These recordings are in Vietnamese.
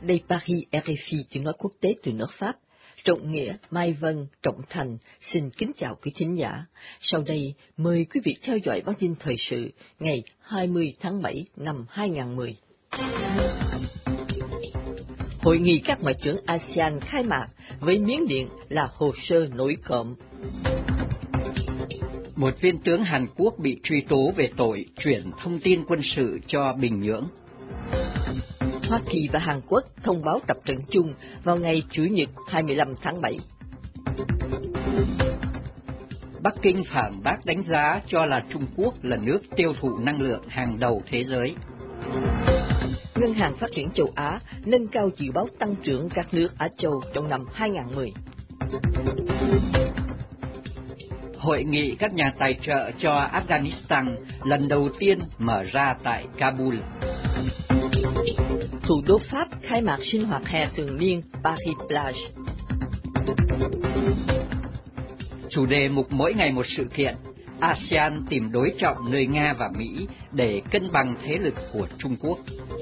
Đây Paris RFI tiếng nói quốc tế từ nước Pháp. Trọng Nghĩa, Mai Vân, Trọng Thành xin kính chào quý thính giả. Sau đây, mời quý vị theo dõi bản tin thời sự ngày 20 tháng 7 năm 2010. Hội nghị các ngoại trưởng ASEAN khai mạc với Miến Điện là hồ sơ nổi cộm. Một viên tướng Hàn Quốc bị truy tố về tội chuyển thông tin quân sự cho Bình Nhưỡng. Hoa Kỳ và Hàn Quốc thông báo tập trận chung vào ngày Chủ nhật 25 tháng 7. Bắc Kinh phản bác đánh giá cho là Trung Quốc là nước tiêu thụ năng lượng hàng đầu thế giới. Ngân hàng Phát triển châu Á nâng cao dự báo tăng trưởng các nước Á Châu trong năm 2010. Hội nghị các nhà tài trợ cho Afghanistan lần đầu tiên mở ra tại Kabul. Thủ đô Pháp khai mạc sinh hoạt hè thường niên Paris Plage. Chủ đề mục mỗi ngày một sự kiện, ASEAN tìm đối trọng nơi Nga và Mỹ để cân bằng thế lực của Trung Quốc.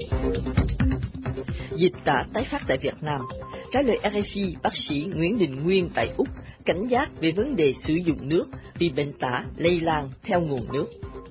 Dịch tả tái phát tại Việt Nam. Trả lời RFI, bác sĩ Nguyễn Đình Nguyên tại Úc cảnh giác về vấn đề sử dụng nước vì bệnh tả lây lan theo nguồn nước.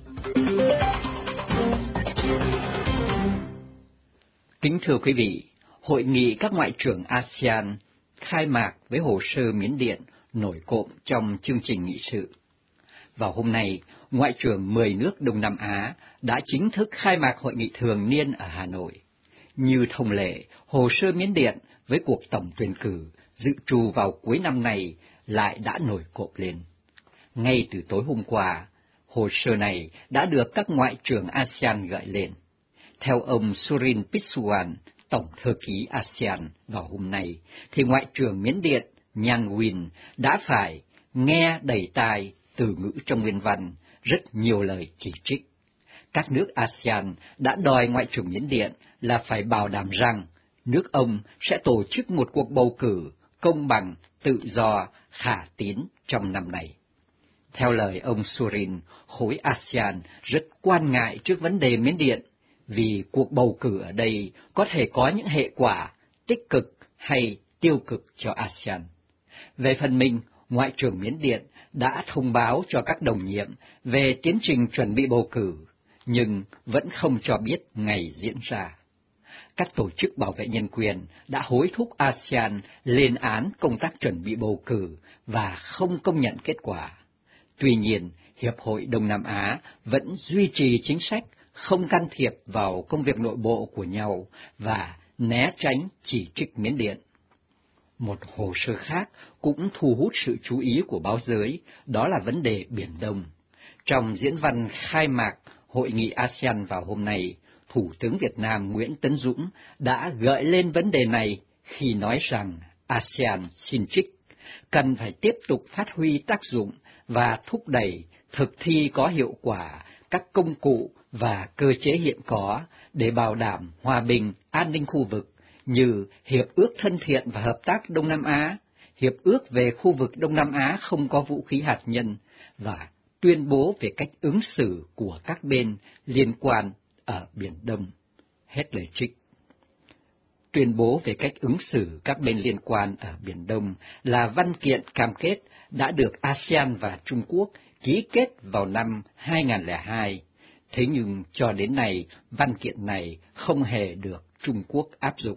Kính thưa quý vị, Hội nghị các ngoại trưởng ASEAN khai mạc với hồ sơ Miến Điện nổi cộm trong chương trình nghị sự. Vào hôm nay, Ngoại trưởng 10 nước Đông Nam Á đã chính thức khai mạc hội nghị thường niên ở Hà Nội. Như thông lệ, hồ sơ Miến Điện với cuộc tổng tuyển cử dự trù vào cuối năm này lại đã nổi cộm lên. Ngay từ tối hôm qua, hồ sơ này đã được các ngoại trưởng ASEAN gợi lên. Theo ông Surin Pitsuwan, Tổng thư ký ASEAN vào hôm nay, thì Ngoại trưởng Miến Điện Nhan Win đã phải nghe đầy tai từ ngữ trong nguyên văn, rất nhiều lời chỉ trích. Các nước ASEAN đã đòi Ngoại trưởng Miến Điện là phải bảo đảm rằng nước ông sẽ tổ chức một cuộc bầu cử công bằng, tự do, khả tín trong năm nay. Theo lời ông Surin, khối ASEAN rất quan ngại trước vấn đề Miến Điện, vì cuộc bầu cử ở đây có thể có những hệ quả tích cực hay tiêu cực cho ASEAN. Về phần mình, Ngoại trưởng Miến Điện đã thông báo cho các đồng nhiệm về tiến trình chuẩn bị bầu cử, nhưng vẫn không cho biết ngày diễn ra. Các tổ chức bảo vệ nhân quyền đã hối thúc ASEAN lên án công tác chuẩn bị bầu cử và không công nhận kết quả. Tuy nhiên, Hiệp hội Đông Nam Á vẫn duy trì chính sách không can thiệp vào công việc nội bộ của nhau và né tránh chỉ trích Miến Điện. Một hồ sơ khác cũng thu hút sự chú ý của báo giới, đó là vấn đề Biển Đông. Trong diễn văn khai mạc Hội nghị ASEAN vào hôm nay, Thủ tướng Việt Nam Nguyễn Tấn Dũng đã gợi lên vấn đề này khi nói rằng ASEAN xin trích, cần phải tiếp tục phát huy tác dụng và thúc đẩy thực thi có hiệu quả các công cụ và cơ chế hiện có để bảo đảm hòa bình, an ninh khu vực như Hiệp ước Thân thiện và Hợp tác Đông Nam Á, Hiệp ước về khu vực Đông Nam Á không có vũ khí hạt nhân và tuyên bố về cách ứng xử của các bên liên quan ở Biển Đông. Hết lời trích. Tuyên bố về cách ứng xử các bên liên quan ở Biển Đông là văn kiện cam kết đã được ASEAN và Trung Quốc ký kết vào năm 2002. Thế nhưng cho đến nay, văn kiện này không hề được Trung Quốc áp dụng.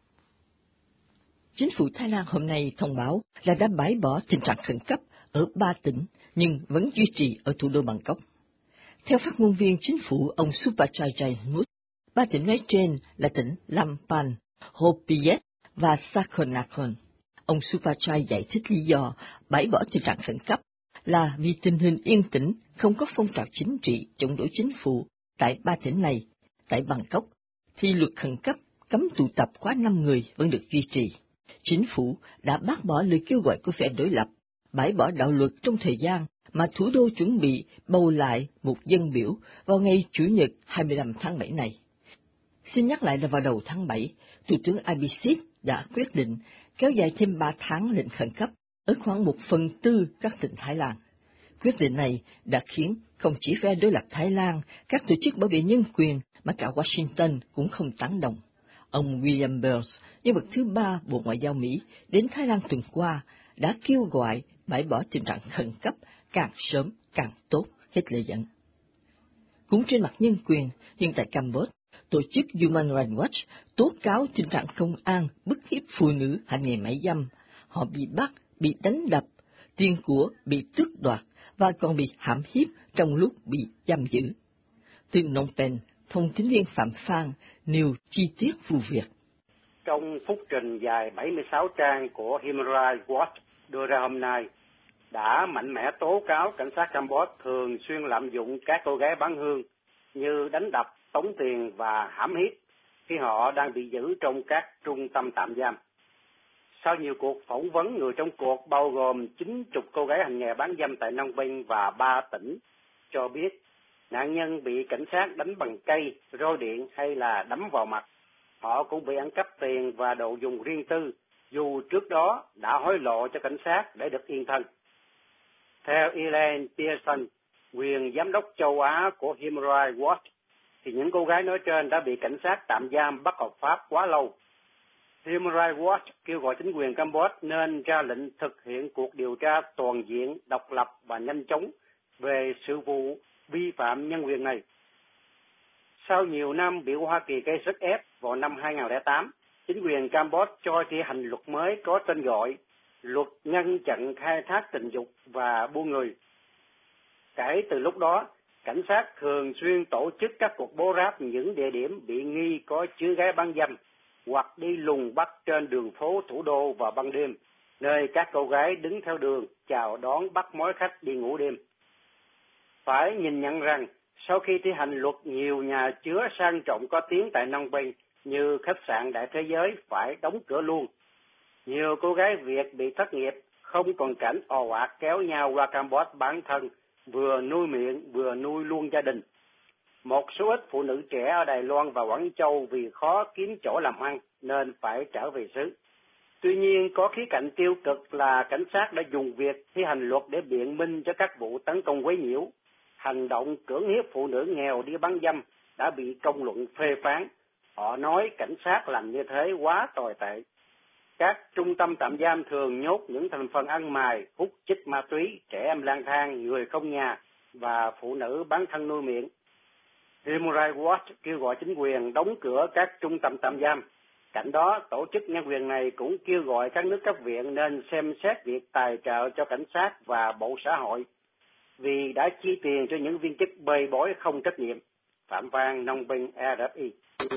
Chính phủ Thái Lan hôm nay thông báo là đã bãi bỏ tình trạng khẩn cấp ở 3 tỉnh, nhưng vẫn duy trì ở thủ đô Bangkok. Theo phát ngôn viên chính phủ ông Supachai Jayasmut, 3 tỉnh nói trên là tỉnh Lampan, Hophiyet và Sakhon-Nakhon. Ông Supachai giải thích lý do bãi bỏ tình trạng khẩn cấp là vì tình hình yên tĩnh, không có phong trào chính trị chống đối chính phủ tại 3 tỉnh này. Tại Bangkok, thì luật khẩn cấp cấm tụ tập quá 5 người vẫn được duy trì. Chính phủ đã bác bỏ lời kêu gọi của phe đối lập, bãi bỏ đạo luật trong thời gian mà thủ đô chuẩn bị bầu lại một dân biểu vào ngày Chủ nhật 25 tháng 7 này. Xin nhắc lại là vào đầu tháng 7, Thủ tướng Abhisit đã quyết định kéo dài thêm 3 tháng lệnh khẩn cấp ở khoảng 1/4 các tỉnh Thái Lan. Quyết định này đã khiến không chỉ phe đối lập Thái Lan, các tổ chức bảo vệ nhân quyền mà cả Washington cũng không tán đồng. Ông William Burns, nhân vật thứ ba Bộ Ngoại giao Mỹ, đến Thái Lan tuần qua, đã kêu gọi bãi bỏ tình trạng khẩn cấp càng sớm càng tốt, hết lời dẫn. Cũng trên mặt nhân quyền, nhưng tại Campuchia, tổ chức Human Rights Watch tố cáo tình trạng công an bức hiếp phụ nữ hành nghề mại dâm. Họ bị bắt, bị đánh đập, tiền của bị tước đoạt và còn bị hãm hiếp trong lúc bị giam giữ. Từ Phnom Penh, thông tín viên Phạm Phan nêu chi tiết vụ việc. Trong phúc trình dài 76 trang của Human Rights Watch đưa ra hôm nay, đã mạnh mẽ tố cáo cảnh sát Campuchia thường xuyên lạm dụng các cô gái bán hương như đánh đập, tống tiền và hãm hiếp khi họ đang bị giữ trong các trung tâm tạm giam. Sau nhiều cuộc phỏng vấn, người trong cuộc bao gồm 90 cô gái hành nghề bán dâm tại Phnom Penh và 3 tỉnh cho biết nạn nhân bị cảnh sát đánh bằng cây, roi điện hay là đấm vào mặt. Họ cũng bị ăn cắp tiền và đồ dùng riêng tư, dù trước đó đã hối lộ cho cảnh sát để được yên thân. Theo Elaine Pearson, quyền giám đốc châu Á của Human Rights Watch, thì những cô gái nói trên đã bị cảnh sát tạm giam bất hợp pháp quá lâu. Human Rights Watch kêu gọi chính quyền Campuchia nên ra lệnh thực hiện cuộc điều tra toàn diện, độc lập và nhanh chóng về sự vụ vi phạm nhân quyền này. Sau nhiều năm bị Hoa Kỳ gây sức ép, vào năm 2008, chính quyền Campuchia cho thi hành luật mới có tên gọi Luật ngăn chặn khai thác tình dục và buôn người. Kể từ lúc đó, cảnh sát thường xuyên tổ chức các cuộc bố ráp những địa điểm bị nghi có chứa gái bán dâm, hoặc đi lùng bắt trên đường phố thủ đô vào ban đêm, nơi các cô gái đứng theo đường chào đón bắt mối khách đi ngủ đêm. Phải nhìn nhận rằng, sau khi thi hành luật, nhiều nhà chứa sang trọng có tiếng tại Phnom Penh như khách sạn Đại Thế Giới phải đóng cửa luôn. Nhiều cô gái Việt bị thất nghiệp, không còn cảnh ồ ạt kéo nhau qua Campuchia bán thân, vừa nuôi miệng vừa nuôi luôn gia đình. Một số ít phụ nữ trẻ ở Đài Loan và Quảng Châu vì khó kiếm chỗ làm ăn nên phải trở về xứ. Tuy nhiên, có khía cạnh tiêu cực là cảnh sát đã dùng việc thi hành luật để biện minh cho các vụ tấn công quấy nhiễu. Hành động cưỡng hiếp phụ nữ nghèo đi bán dâm đã bị công luận phê phán. Họ nói cảnh sát làm như thế quá tồi tệ. Các trung tâm tạm giam thường nhốt những thành phần ăn mày, hút chích ma túy, trẻ em lang thang, người không nhà và phụ nữ bán thân nuôi miệng. Human Rights Watch kêu gọi chính quyền đóng cửa các trung tâm tạm giam. Cạnh đó, tổ chức nhân quyền này cũng kêu gọi các nước cấp viện nên xem xét việc tài trợ cho cảnh sát và Bộ Xã hội, vì đã chi tiền cho những viên chức bê bối không trách nhiệm. Phạm Phan, Phnom Penh, RFI.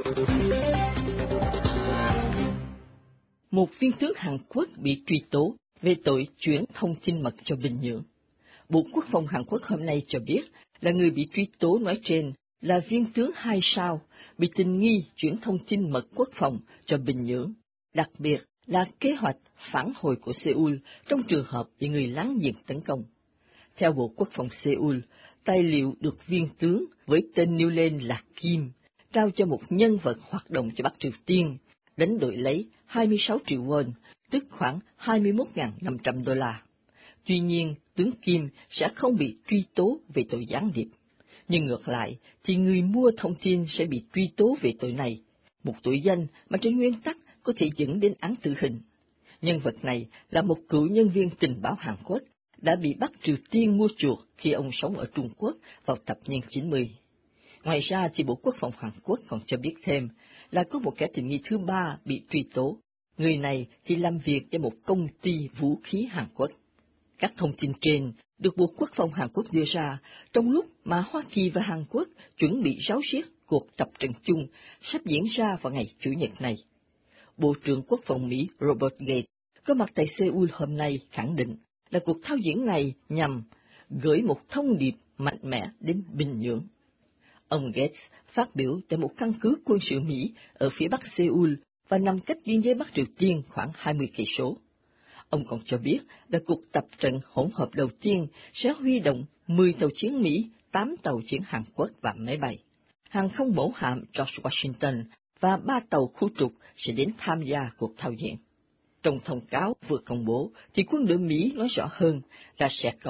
Một viên tướng Hàn Quốc bị truy tố về tội chuyển thông tin mật cho Bình Nhưỡng. Bộ Quốc phòng Hàn Quốc hôm nay cho biết là người bị truy tố nói trên là viên tướng 2 sao bị tình nghi chuyển thông tin mật quốc phòng cho Bình Nhưỡng, đặc biệt là kế hoạch phản hồi của Seoul trong trường hợp bị người láng giềng tấn công. Theo Bộ Quốc phòng Seoul, tài liệu được viên tướng với tên nêu lên là Kim trao cho một nhân vật hoạt động cho Bắc Triều Tiên, đánh đổi lấy 26 triệu won, tức khoảng 21.500 đô la. Tuy nhiên, tướng Kim sẽ không bị truy tố về tội gián điệp. Nhưng ngược lại, thì người mua thông tin sẽ bị truy tố về tội này, một tội danh mà trên nguyên tắc có thể dẫn đến án tử hình. Nhân vật này là một cựu nhân viên tình báo Hàn Quốc, đã bị Bắc Triều Tiên mua chuộc khi ông sống ở Trung Quốc vào thập niên 90. Ngoài ra thì Bộ Quốc phòng Hàn Quốc còn cho biết thêm là có một kẻ tình nghi thứ ba bị truy tố. Người này thì làm việc cho một công ty vũ khí Hàn Quốc. Các thông tin trên được Bộ Quốc phòng Hàn Quốc đưa ra trong lúc mà Hoa Kỳ và Hàn Quốc chuẩn bị ráo riết cuộc tập trận chung sắp diễn ra vào ngày Chủ nhật này. Bộ trưởng Quốc phòng Mỹ Robert Gates có mặt tại Seoul hôm nay khẳng định là cuộc thao diễn này nhằm gửi một thông điệp mạnh mẽ đến Bình Nhưỡng. Ông Gates phát biểu tại một căn cứ quân sự Mỹ ở phía bắc Seoul và nằm cách biên giới Bắc Triều Tiên khoảng 20 cây số. Ông còn cho biết là cuộc tập trận hỗn hợp đầu tiên sẽ huy động 10 tàu chiến Mỹ, 8 tàu chiến Hàn Quốc và máy bay, hàng không mẫu hạm George Washington và 3 tàu khu trục sẽ đến tham gia cuộc thao diễn. Trong thông cáo vừa công bố thì quân đội Mỹ nói rõ hơn là sẽ có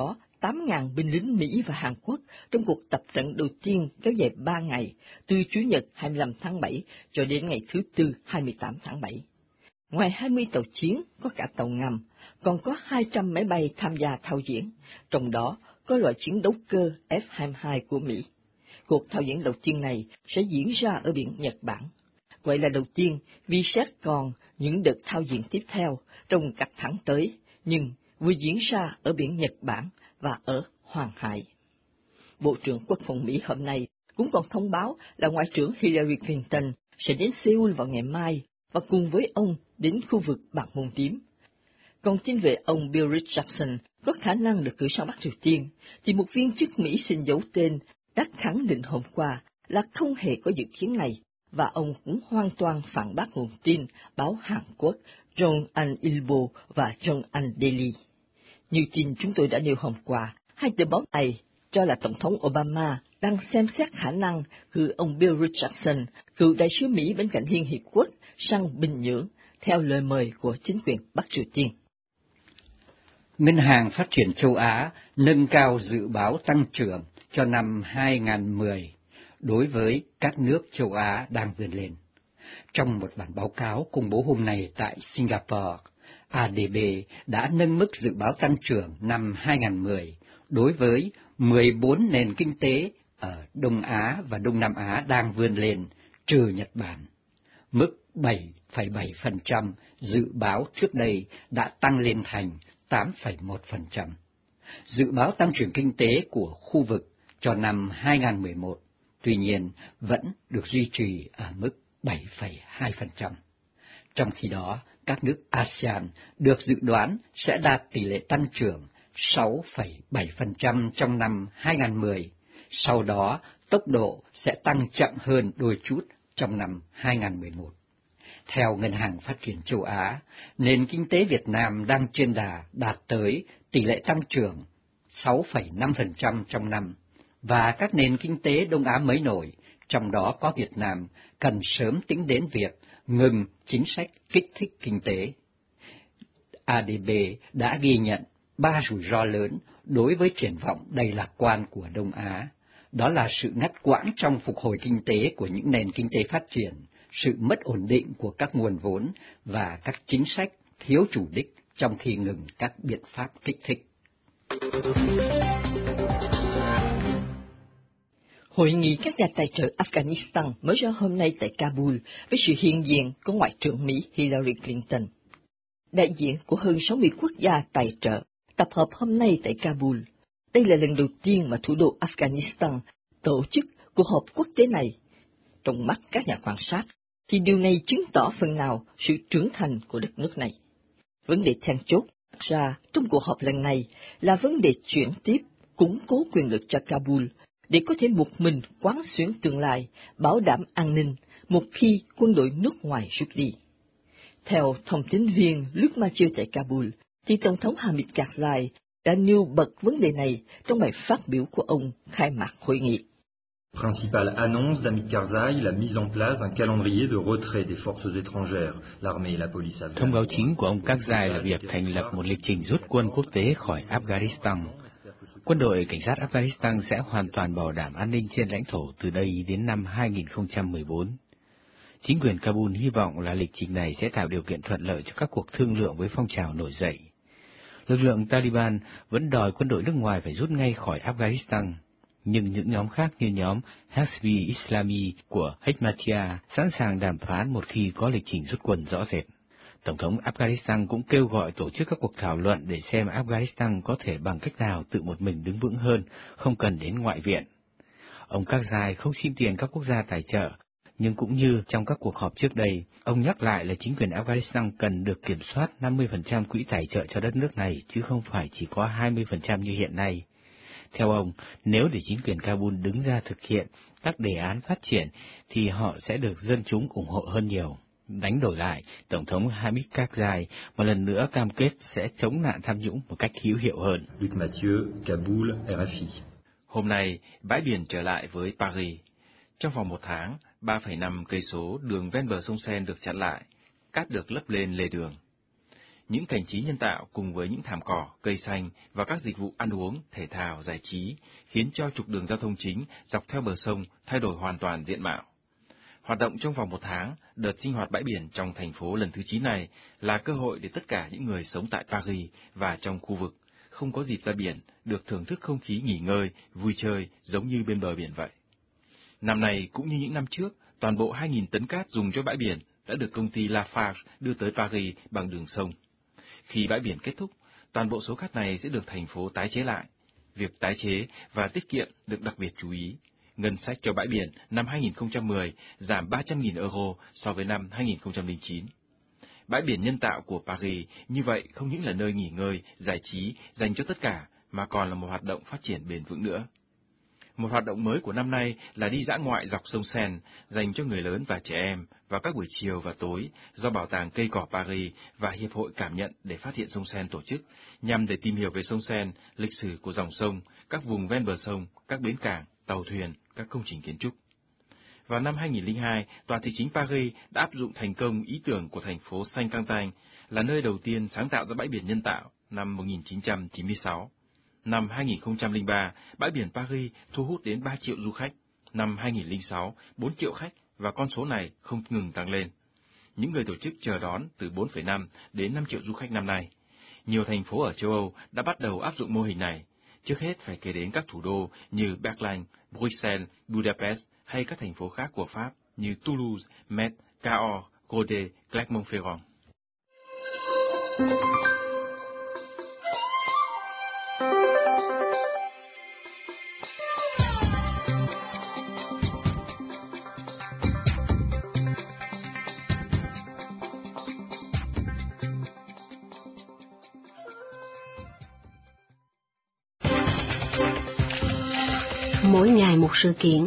8.000 binh lính Mỹ và Hàn Quốc trong cuộc tập trận đầu tiên kéo dài 3 ngày, từ Chủ nhật 25 tháng 7 cho đến ngày thứ Tư 28 tháng 7. Ngoài 20 tàu chiến, có cả tàu ngầm, còn có 200 máy bay tham gia thao diễn, trong đó có loại chiến đấu cơ F-22 của Mỹ. Cuộc thao diễn đầu tiên này sẽ diễn ra ở biển Nhật Bản. Vậy là đầu tiên vì sẽ còn những đợt thao diễn tiếp theo trong các tháng tới, nhưng vừa diễn ra ở biển Nhật Bản và ở Hoàng Hải. Bộ trưởng Quốc phòng Mỹ hôm nay cũng còn thông báo là Ngoại trưởng Hillary Clinton sẽ đến Seoul vào ngày mai và cùng với ông đến khu vực Bản Môn Tím. Còn tin về ông Bill Richardson có khả năng được cử sang Bắc Triều Tiên, thì một viên chức Mỹ xin giấu tên đã khẳng định hôm qua là không hề có dự kiến này, và ông cũng hoàn toàn phản bác nguồn tin báo Hàn Quốc Yonhap Ilbo và Yonhap Daily. Như tin chúng tôi đã nêu hôm qua, hai tờ báo này cho là Tổng thống Obama đang xem xét khả năng cử ông Bill Richardson, cựu đại sứ Mỹ bên cạnh Liên Hiệp Quốc, sang Bình Nhưỡng, theo lời mời của chính quyền Bắc Triều Tiên. Ngân hàng Phát triển châu Á nâng cao dự báo tăng trưởng cho năm 2010 đối với các nước châu Á đang vươn lên. Trong một bản báo cáo công bố hôm nay tại Singapore, ADB đã nâng mức dự báo tăng trưởng năm 2010 đối với 14 nền kinh tế ở Đông Á và Đông Nam Á đang vươn lên, trừ Nhật Bản. Mức 7,7% dự báo trước đây đã tăng lên thành 8,1%. Dự báo tăng trưởng kinh tế của khu vực cho năm 2011, tuy nhiên, vẫn được duy trì ở mức 7,2%. Trong khi đó, các nước ASEAN được dự đoán sẽ đạt tỷ lệ tăng trưởng 6,7% trong năm 2010, sau đó tốc độ sẽ tăng chậm hơn đôi chút trong năm 2011. Theo Ngân hàng Phát triển châu Á, nền kinh tế Việt Nam đang trên đà đạt tới tỷ lệ tăng trưởng 6,5% trong năm, và các nền kinh tế Đông Á mới nổi, trong đó có Việt Nam, cần sớm tính đến việc ngừng chính sách kích thích kinh tế. ADB đã ghi nhận 3 rủi ro lớn đối với triển vọng đầy lạc quan của Đông Á. Đó là sự ngắt quãng trong phục hồi kinh tế của những nền kinh tế phát triển, sự mất ổn định của các nguồn vốn và các chính sách thiếu chủ đích trong khi ngừng các biện pháp kích thích. Hội nghị các nhà tài trợ Afghanistan mới ra hôm nay tại Kabul với sự hiện diện của Ngoại trưởng Mỹ Hillary Clinton. Đại diện của hơn 60 quốc gia tài trợ tập hợp hôm nay tại Kabul. Đây là lần đầu tiên mà thủ đô Afghanistan tổ chức cuộc họp quốc tế này. Trong mắt các nhà quan sát, thì điều này chứng tỏ phần nào sự trưởng thành của đất nước này. Vấn đề then chốt ra trong cuộc họp lần này là vấn đề chuyển tiếp, củng cố quyền lực cho Kabul, để có thể một mình quán xuyến tương lai, bảo đảm an ninh một khi quân đội nước ngoài rút đi. Theo thông tín viên Luc Mathieu tại Kabul, thì Tổng thống Hamid Karzai đã nêu bật vấn đề này trong bài phát biểu của ông khai mạc hội nghị. Principale annonce d'Hamid Karzai, la mise en place d'un calendrier de retrait des forces étrangères, l'armée et la police afghane. Thông báo chính của ông Karzai là việc thành lập một lịch trình rút quân quốc tế khỏi Afghanistan. Quân đội cảnh sát Afghanistan sẽ hoàn toàn bảo đảm an ninh trên lãnh thổ từ đây đến năm 2014. Chính quyền Kabul hy vọng là lịch trình này sẽ tạo điều kiện thuận lợi cho các cuộc thương lượng với phong trào nổi dậy. Lực lượng Taliban vẫn đòi quân đội nước ngoài phải rút ngay khỏi Afghanistan, nhưng những nhóm khác như nhóm Hezb Islami của Hekmatyar sẵn sàng đàm phán một khi có lịch trình rút quân rõ rệt. Tổng thống Afghanistan cũng kêu gọi tổ chức các cuộc thảo luận để xem Afghanistan có thể bằng cách nào tự một mình đứng vững hơn, không cần đến ngoại viện. Ông Karzai không xin tiền các quốc gia tài trợ, nhưng cũng như trong các cuộc họp trước đây, ông nhắc lại là chính quyền Afghanistan cần được kiểm soát 50% quỹ tài trợ cho đất nước này, chứ không phải chỉ có 20% như hiện nay. Theo ông, nếu để chính quyền Kabul đứng ra thực hiện các đề án phát triển, thì họ sẽ được dân chúng ủng hộ hơn nhiều. Đánh đổi lại, Tổng thống Hamid Karzai một lần nữa cam kết sẽ chống nạn tham nhũng một cách hữu hiệu hơn. Luc Mathieu, Kaboul, RFI. Hôm nay, bãi biển trở lại với Paris. Trong vòng 1 tháng, 3,5 cây số đường ven bờ sông Seine được chặn lại, cát được lấp lên lề đường. những cảnh trí nhân tạo cùng với những thảm cỏ, cây xanh và các dịch vụ ăn uống, thể thao, giải trí khiến cho trục đường giao thông chính dọc theo bờ sông thay đổi hoàn toàn diện mạo. Hoạt động trong vòng 1 tháng, đợt sinh hoạt bãi biển trong thành phố lần thứ 9 này là cơ hội để tất cả những người sống tại Paris và trong khu vực không có dịp ra biển được thưởng thức không khí nghỉ ngơi, vui chơi giống như bên bờ biển vậy. Năm nay cũng như những năm trước, toàn bộ 2.000 tấn cát dùng cho bãi biển đã được công ty Lafarge đưa tới Paris bằng đường sông. Khi bãi biển kết thúc, toàn bộ số cát này sẽ được thành phố tái chế lại. Việc tái chế và tiết kiệm được đặc biệt chú ý. Ngân sách cho bãi biển năm 2010 giảm 300.000 euro so với năm 2009. Bãi biển nhân tạo của Paris như vậy không những là nơi nghỉ ngơi, giải trí dành cho tất cả, mà còn là một hoạt động phát triển bền vững nữa. Một hoạt động mới của năm nay là đi dã ngoại dọc sông Seine dành cho người lớn và trẻ em vào các buổi chiều và tối do Bảo tàng Cây cỏ Paris và Hiệp hội Cảm nhận để phát hiện sông Seine tổ chức, nhằm để tìm hiểu về sông Seine, lịch sử của dòng sông, các vùng ven bờ sông, các bến cảng, tàu thuyền, các công trình kiến trúc. Vào năm 2002, Tòa thị chính Paris đã áp dụng thành công ý tưởng của thành phố Saint-Quentin là nơi đầu tiên sáng tạo ra bãi biển nhân tạo năm 1996. Năm 2003, bãi biển Paris thu hút đến 3 triệu du khách. Năm 2006, 4 triệu khách và con số này không ngừng tăng lên. Những người tổ chức chờ đón từ 4,5 đến 5 triệu du khách năm nay. Nhiều thành phố ở châu Âu đã bắt đầu áp dụng mô hình này. Trước hết phải kể đến các thủ đô như Berlin, Bruxelles, Budapest hay các thành phố khác của Pháp như Toulouse, Metz, Cahors, Rodez, Clermont-Ferrand. Mỗi ngày một sự kiện.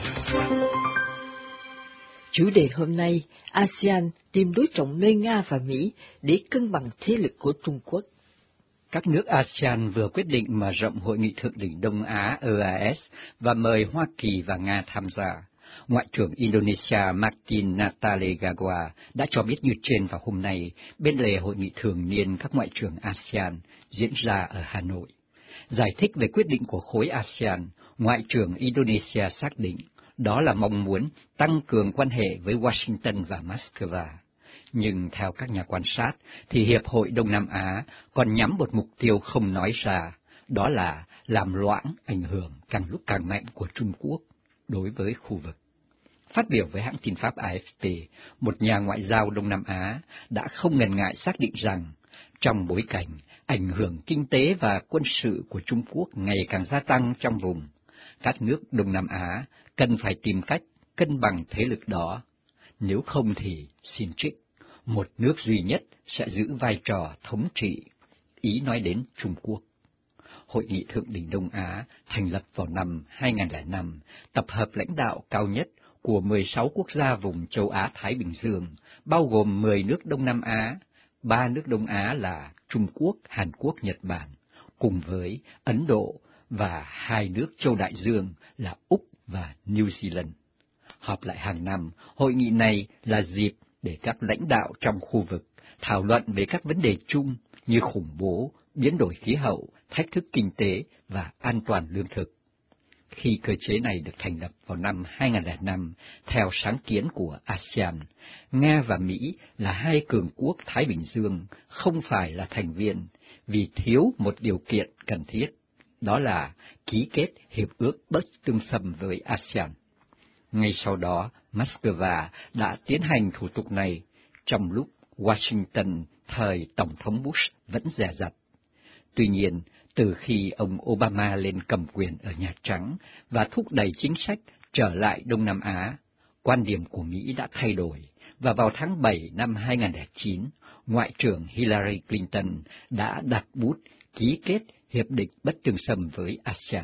Chủ đề hôm nay, ASEAN tìm đối trọng nơi Nga và Mỹ để cân bằng thế lực của Trung Quốc. Các nước ASEAN vừa quyết định mở rộng Hội nghị Thượng đỉnh Đông Á EAS và mời Hoa Kỳ và Nga tham gia. Ngoại trưởng Indonesia Martin Natalegawa đã cho biết như trên vào hôm nay bên lề Hội nghị thường niên các ngoại trưởng ASEAN diễn ra ở Hà Nội. Giải thích về quyết định của khối ASEAN, Ngoại trưởng Indonesia xác định đó là mong muốn tăng cường quan hệ với Washington và Moscow. Nhưng theo các nhà quan sát, thì Hiệp hội Đông Nam Á còn nhắm một mục tiêu không nói ra, đó là làm loãng ảnh hưởng càng lúc càng mạnh của Trung Quốc đối với khu vực. Phát biểu với hãng tin Pháp AFP, một nhà ngoại giao Đông Nam Á đã không ngần ngại xác định rằng, trong bối cảnh ảnh hưởng kinh tế và quân sự của Trung Quốc ngày càng gia tăng trong vùng, các nước Đông Nam Á cần phải tìm cách cân bằng thế lực đó. Nếu không thì, xin trích, một nước duy nhất sẽ giữ vai trò thống trị, ý nói đến Trung Quốc. Hội nghị Thượng đỉnh Đông Á thành lập vào năm 2005, tập hợp lãnh đạo cao nhất của 16 quốc gia vùng châu Á-Thái Bình Dương, bao gồm 10 nước Đông Nam Á, 3 nước Đông Á là Trung Quốc, Hàn Quốc, Nhật Bản, cùng với Ấn Độ và 2 nước châu Đại Dương là Úc và New Zealand. Họp lại hàng năm, hội nghị này là dịp để các lãnh đạo trong khu vực thảo luận về các vấn đề chung như khủng bố, biến đổi khí hậu, thách thức kinh tế và an toàn lương thực. Khi cơ chế này được thành lập vào năm 2005, theo sáng kiến của ASEAN, Nga và Mỹ là hai cường quốc Thái Bình Dương không phải là thành viên vì thiếu một điều kiện cần thiết, đó là ký kết Hiệp ước Bất Tương xâm với ASEAN. Ngay sau đó, Moscow đã tiến hành thủ tục này, trong lúc Washington thời Tổng thống Bush vẫn dè dặt. Tuy nhiên, từ khi ông Obama lên cầm quyền ở Nhà Trắng và thúc đẩy chính sách trở lại Đông Nam Á, quan điểm của Mỹ đã thay đổi, và vào tháng 7 năm 2009, Ngoại trưởng Hillary Clinton đã đặt bút ký kết Hiệp định Bất Tương xâm với ASEAN.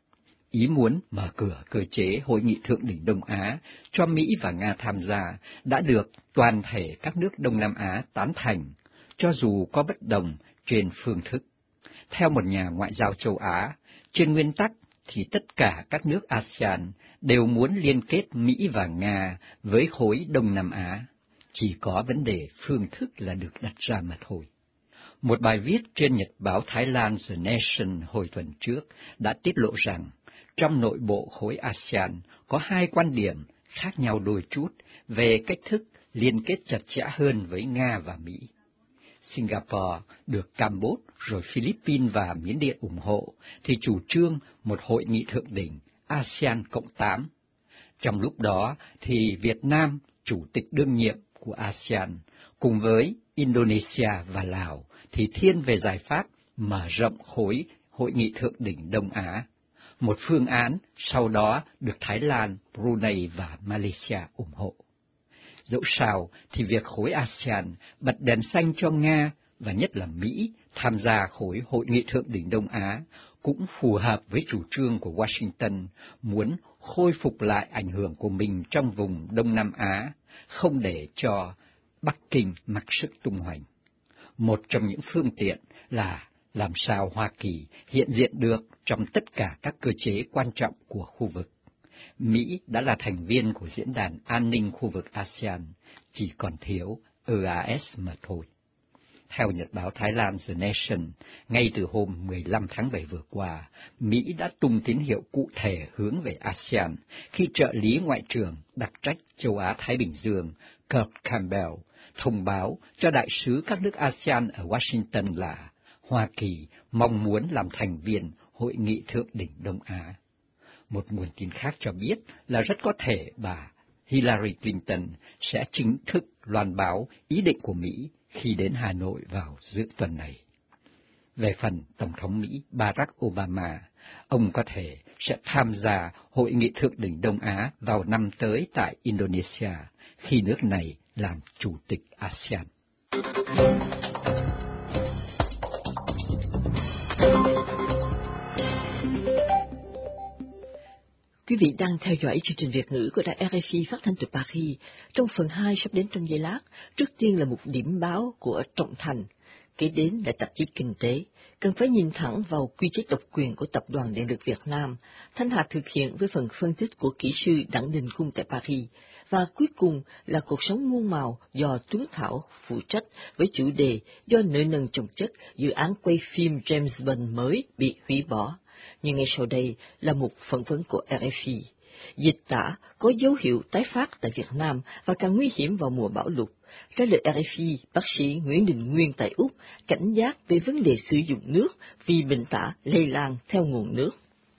Ý muốn mở cửa cơ chế Hội nghị Thượng đỉnh Đông Á cho Mỹ và Nga tham gia đã được toàn thể các nước Đông Nam Á tán thành, cho dù có bất đồng trên phương thức. Theo một nhà ngoại giao châu Á, trên nguyên tắc thì tất cả các nước ASEAN đều muốn liên kết Mỹ và Nga với khối Đông Nam Á, chỉ có vấn đề phương thức là được đặt ra mà thôi. Một bài viết trên nhật báo Thái Lan The Nation hồi tuần trước đã tiết lộ rằng trong nội bộ khối ASEAN có hai quan điểm khác nhau đôi chút về cách thức liên kết chặt chẽ hơn với Nga và Mỹ. Singapore được Campuchia rồi Philippines và Miến Điện ủng hộ thì chủ trương một hội nghị thượng đỉnh ASEAN Cộng 8. Trong lúc đó thì Việt Nam, chủ tịch đương nhiệm của ASEAN, cùng với Indonesia và Lào thì thiên về giải pháp mở rộng khối hội nghị thượng đỉnh Đông Á, một phương án sau đó được Thái Lan, Brunei và Malaysia ủng hộ. Dẫu sao thì việc khối ASEAN bật đèn xanh cho Nga và nhất là Mỹ tham gia khối hội nghị thượng đỉnh Đông Á cũng phù hợp với chủ trương của Washington muốn khôi phục lại ảnh hưởng của mình trong vùng Đông Nam Á, không để cho Bắc Kinh mặc sức tung hoành. Một trong những phương tiện là làm sao Hoa Kỳ hiện diện được trong tất cả các cơ chế quan trọng của khu vực. Mỹ đã là thành viên của Diễn đàn An ninh khu vực ASEAN, chỉ còn thiếu EAS mà thôi. Theo nhật báo Thái Lan The Nation, ngay từ hôm 15 tháng 7 vừa qua, Mỹ đã tung tín hiệu cụ thể hướng về ASEAN khi trợ lý Ngoại trưởng đặc trách châu Á-Thái Bình Dương Kurt Campbell thông báo cho đại sứ các nước ASEAN ở Washington là Hoa Kỳ mong muốn làm thành viên Hội nghị Thượng đỉnh Đông Á. Một nguồn tin khác cho biết là rất có thể bà Hillary Clinton sẽ chính thức loan báo ý định của Mỹ khi đến Hà Nội vào giữa tuần này. Về phần Tổng thống Mỹ Barack Obama, ông có thể sẽ tham gia Hội nghị Thượng đỉnh Đông Á vào năm tới tại Indonesia, khi nước này làm chủ tịch ASEAN. Quý vị đang theo dõi chương trình Việt ngữ của đài RFI phát thanh từ Paris. Trong phần 2 sắp đến trong giây lát, trước tiên là một điểm báo của Trọng Thành, kế đến là tạp chí Kinh tế. Cần phải nhìn thẳng vào quy chế độc quyền của Tập đoàn Điện lực Việt Nam. Thanh Hà thực hiện với phần phân tích của kỹ sư Đặng Đình Cung tại Paris. Và cuối cùng là cuộc sống muôn màu do Tuấn Thảo phụ trách với chủ đề do nợ nần chồng chất, dự án quay phim James Bond mới bị hủy bỏ. Nhưng ngay sau đây là một phỏng vấn của RFI. Dịch tả có dấu hiệu tái phát tại Việt Nam và càng nguy hiểm vào mùa bão lụt. Trả lời RFI, bác sĩ Nguyễn Đình Nguyên tại Úc cảnh giác về vấn đề sử dụng nước vì bệnh tả lây lan theo nguồn nước.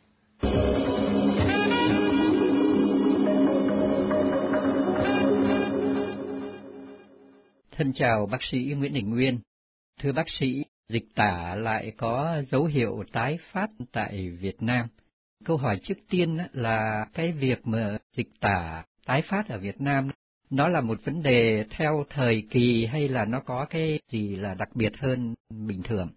Thân chào bác sĩ Nguyễn Đình Nguyên. Thưa bác sĩ, dịch tả lại có dấu hiệu tái phát tại Việt Nam. Câu hỏi trước tiên là cái việc mà dịch tả tái phát ở Việt Nam, nó là một vấn đề theo thời kỳ hay là nó có cái gì là đặc biệt hơn bình thường?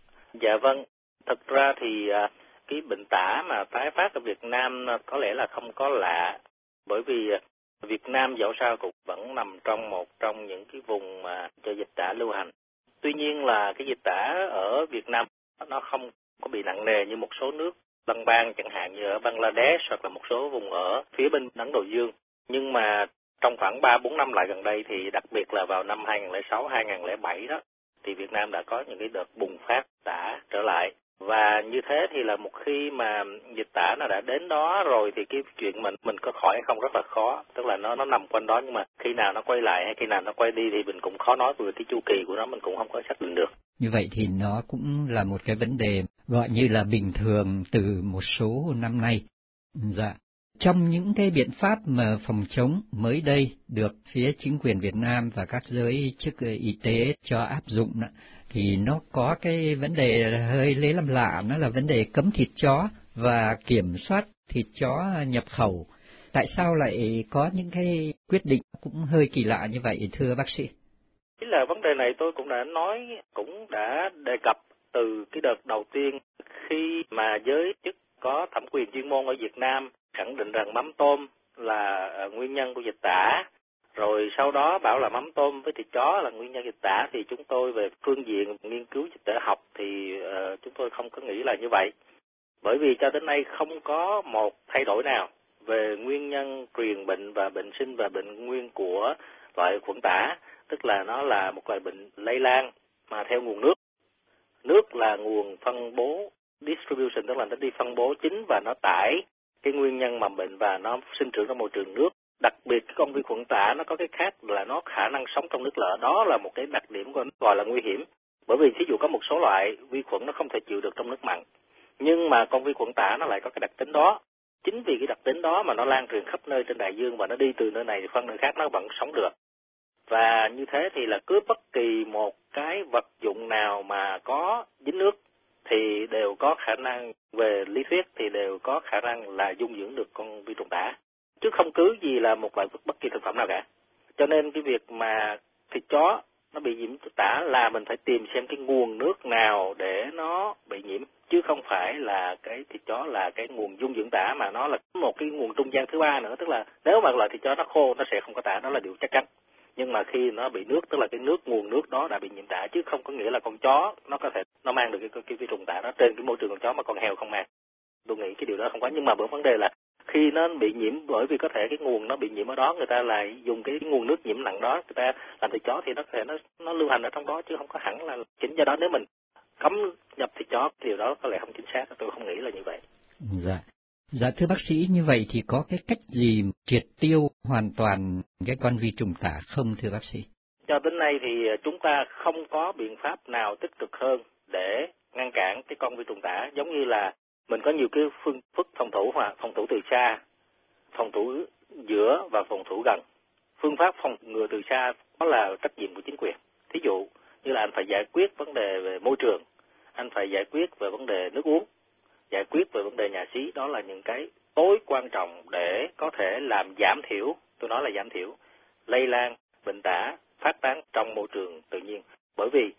Dạ vâng, thực ra thì cái bệnh tả mà tái phát ở Việt Nam có lẽ là không có lạ, bởi vì Việt Nam dẫu sao cũng vẫn nằm trong một trong những cái vùng mà cho dịch tả lưu hành. Tuy nhiên là cái dịch tả ở Việt Nam nó không có bị nặng nề như một số nước lân bang, chẳng hạn như ở Bangladesh hoặc là một số vùng ở phía bên Ấn Độ Dương. Nhưng mà trong khoảng 3-4 năm lại gần đây thì đặc biệt là vào năm 2006-2007 đó, thì Việt Nam đã có những cái đợt bùng phát tả trở lại. Và như thế thì là một khi mà dịch tả nó đã đến đó rồi thì cái chuyện mình có khỏi hay không rất là khó. Tức là nó nằm quanh đó, nhưng mà khi nào nó quay lại hay khi nào nó quay đi thì mình cũng khó nói, về cái chu kỳ của nó mình cũng không có xác định được. Như vậy thì nó cũng là một cái vấn đề gọi như là bình thường từ một số năm nay. Dạ. Trong những cái biện pháp mà phòng chống mới đây được phía chính quyền Việt Nam và các giới chức y tế cho áp dụng đó, thì nó có cái vấn đề hơi lấy làm lạ, nó là vấn đề cấm thịt chó và kiểm soát thịt chó nhập khẩu. Tại sao lại có những cái quyết định cũng hơi kỳ lạ như vậy thưa bác sĩ? Chính là vấn đề này tôi cũng đã nói, cũng đã đề cập từ cái đợt đầu tiên khi mà giới chức có thẩm quyền chuyên môn ở Việt Nam khẳng định rằng mắm tôm là nguyên nhân của dịch tả, rồi sau đó bảo là mắm tôm với thịt chó là nguyên nhân dịch tả, thì chúng tôi về phương diện nghiên cứu dịch tễ học thì chúng tôi không có nghĩ là như vậy. Bởi vì cho đến nay không có một thay đổi nào về nguyên nhân truyền bệnh và bệnh sinh và bệnh nguyên của loại khuẩn tả, tức là nó là một loại bệnh lây lan mà theo nguồn nước. nước là nguồn phân bố distribution, tức là nó đi phân bố chính và nó tải cái nguyên nhân mầm bệnh và nó sinh trưởng trong môi trường nước. Đặc biệt cái con vi khuẩn tả nó có cái khác là nó khả năng sống trong nước lợ, đó là một cái đặc điểm của nó gọi là nguy hiểm. Bởi vì thí dụ có một số loại vi khuẩn nó không thể chịu được trong nước mặn, nhưng mà con vi khuẩn tả nó lại có cái đặc tính đó. Chính vì cái đặc tính đó mà nó lan truyền khắp nơi trên đại dương và nó đi từ nơi này thì phân nơi khác nó vẫn sống được. Và như thế thì là cứ bất kỳ một cái vật dụng nào mà có dính nước thì đều có khả năng, về lý thuyết thì đều có khả năng là dung dưỡng được con vi trùng tả, chứ không cứ gì là một loại bất kỳ thực phẩm nào cả. Cho nên cái việc mà thịt chó nó bị nhiễm tả là mình phải tìm xem cái nguồn nước nào để nó bị nhiễm, chứ không phải là cái thịt chó là cái nguồn dung dưỡng tả, mà nó là một cái nguồn trung gian thứ ba nữa. Tức là nếu mà loại thịt chó nó khô nó sẽ không có tả, đó là điều chắc chắn. Nhưng mà khi nó bị nước, tức là cái nguồn nước đó đã bị nhiễm tả, chứ không có nghĩa là con chó nó có thể nó mang được cái vi trùng tả đó trên cái môi trường con chó mà con heo không mang. Tôi nghĩ cái điều đó không có. Nhưng mà vấn đề là khi nó bị nhiễm, bởi vì có thể cái nguồn nó bị nhiễm ở đó, người ta lại dùng cái nguồn nước nhiễm nặng đó người ta làm thịt chó, thì nó có thể nó lưu hành ở trong đó, chứ không có hẳn là chính. Do đó nếu mình cấm nhập thịt chó, điều đó có lẽ không chính xác, tôi không nghĩ là như vậy. Dạ thưa bác sĩ, như vậy thì có cái cách gì triệt tiêu hoàn toàn cái con vi trùng tả không thưa bác sĩ? Cho đến nay thì chúng ta không có biện pháp nào tích cực hơn để ngăn cản cái con vi trùng tả. Giống như là mình có nhiều cái phương thức phòng thủ, hoặc phòng thủ từ xa, phòng thủ giữa và phòng thủ gần. Phương pháp phòng ngừa từ xa đó là trách nhiệm của chính quyền. Thí dụ như là anh phải giải quyết vấn đề về môi trường, anh phải giải quyết về vấn đề nước uống, giải quyết về vấn đề nhà xí. Đó là những cái tối quan trọng để có thể làm giảm thiểu, tôi nói là giảm thiểu, lây lan bệnh tả phát tán trong môi trường tự nhiên. Bởi vì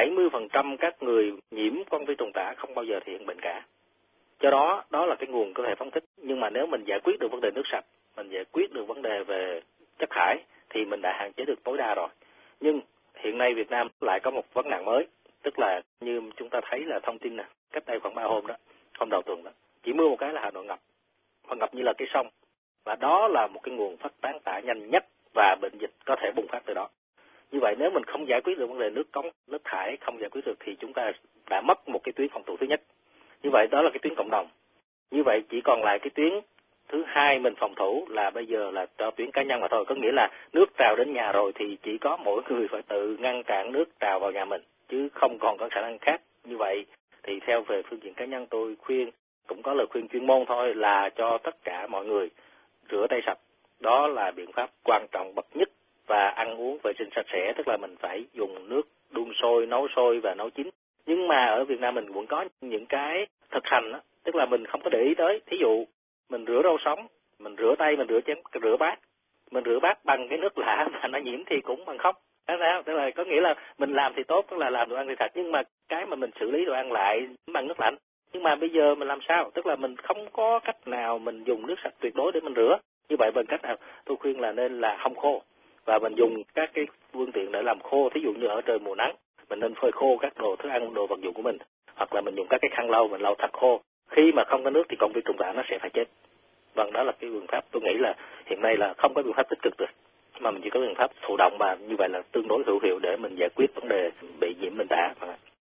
70% các người nhiễm con vi trùng tả không bao giờ thể hiện bệnh cả. Do đó, đó là cái nguồn có thể phóng thích. Nhưng mà nếu mình giải quyết được vấn đề nước sạch, mình giải quyết được vấn đề về chất thải thì mình đã hạn chế được tối đa rồi. Nhưng hiện nay Việt Nam lại có một vấn nạn mới, tức là như chúng ta thấy là thông tin nè, cách đây khoảng 3 hôm đó, hôm đầu tuần đó, chỉ mưa một cái là Hà Nội ngập, và ngập như là cái sông. Và đó là một cái nguồn phát tán tả nhanh nhất và bệnh dịch có thể bùng phát từ đó. Như vậy nếu mình không giải quyết được vấn đề nước cống, nước thải không giải quyết được thì chúng ta đã mất một cái tuyến phòng thủ thứ nhất. Như vậy đó là cái tuyến cộng đồng. Như vậy chỉ còn lại cái tuyến thứ hai mình phòng thủ là bây giờ là cho tuyến cá nhân mà thôi. Có nghĩa là nước trào đến nhà rồi thì chỉ có mỗi người phải tự ngăn cản nước trào vào nhà mình, chứ không còn có khả năng khác. Như vậy thì theo về phương diện cá nhân tôi khuyên, cũng có lời khuyên chuyên môn thôi, là cho tất cả mọi người rửa tay sạch. Đó là biện pháp quan trọng bậc nhất. Và ăn uống vệ sinh sạch sẽ, tức là mình phải dùng nước đun sôi, nấu sôi và nấu chín. Nhưng mà ở Việt Nam mình vẫn có những cái thực hành đó, tức là mình không có để ý tới. Thí dụ mình rửa rau sống, mình rửa tay, mình rửa chén, rửa bát, mình rửa bát bằng cái nước lạ mà nó nhiễm thì cũng bằng không. Tức là có nghĩa là mình làm thì tốt, tức là làm đồ ăn thì thật, nhưng mà cái mà mình xử lý đồ ăn lại bằng nước lạnh. Nhưng mà bây giờ mình làm sao? Tức là mình không có cách nào mình dùng nước sạch tuyệt đối để mình rửa. Như vậy bằng cách nào? Tôi khuyên là nên là hong khô, và mình dùng các cái phương tiện để làm khô. Thí dụ như ở trời mùa nắng, mình nên phơi khô các đồ thức ăn, đồ vật dụng của mình, hoặc là mình dùng các cái khăn lau, mình lau thật khô. Khi mà không có nước thì con vi trùng tả nó sẽ phải chết. Vâng, đó là cái biện pháp tôi nghĩ là hiện nay là không có biện pháp tích cực được, mà mình chỉ có biện pháp thụ động, và như vậy là tương đối hữu hiệu để mình giải quyết vấn đề bị nhiễm bệnh tả.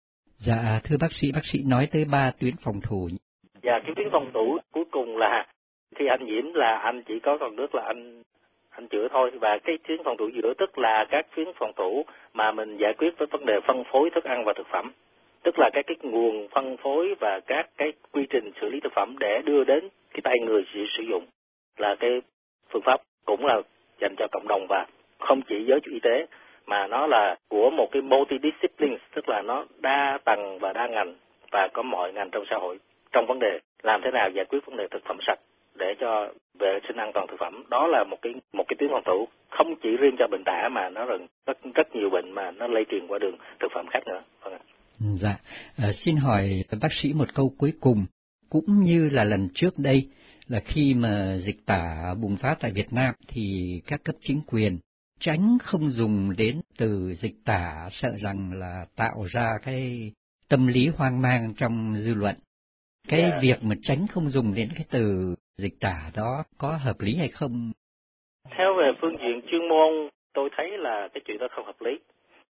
Dạ thưa bác sĩ nói tới 3 tuyến phòng thủ. Dạ, cái tuyến phòng thủ cuối cùng là khi anh nhiễm là anh chỉ có còn nước là anh chữa thôi. Và cái tuyến phòng thủ giữa tức là các tuyến phòng thủ mà mình giải quyết với vấn đề phân phối thức ăn và thực phẩm, tức là cái nguồn phân phối và các cái quy trình xử lý thực phẩm để đưa đến cái tay người sử dụng, là cái phương pháp cũng là dành cho cộng đồng và không chỉ giới chức y tế, mà nó là của một cái multidiscipline, tức là nó đa tầng và đa ngành, và có mọi ngành trong xã hội trong vấn đề làm thế nào giải quyết vấn đề thực phẩm sạch để cho vệ sinh an toàn thực phẩm. Đó là một cái tuyến phòng thủ không chỉ riêng cho bệnh tả, mà nó rất nhiều bệnh mà nó lây truyền qua đường thực phẩm khác nữa. Dạ, xin hỏi bác sĩ một câu cuối cùng. Cũng như là lần trước đây, là khi mà dịch tả bùng phát tại Việt Nam thì các cấp chính quyền tránh không dùng đến từ dịch tả, sợ rằng là tạo ra cái tâm lý hoang mang trong dư luận. Cái việc mà tránh không dùng đến cái từ dịch tả đó có hợp lý hay không? Theo về phương diện chuyên môn, tôi thấy là cái chuyện đó không hợp lý.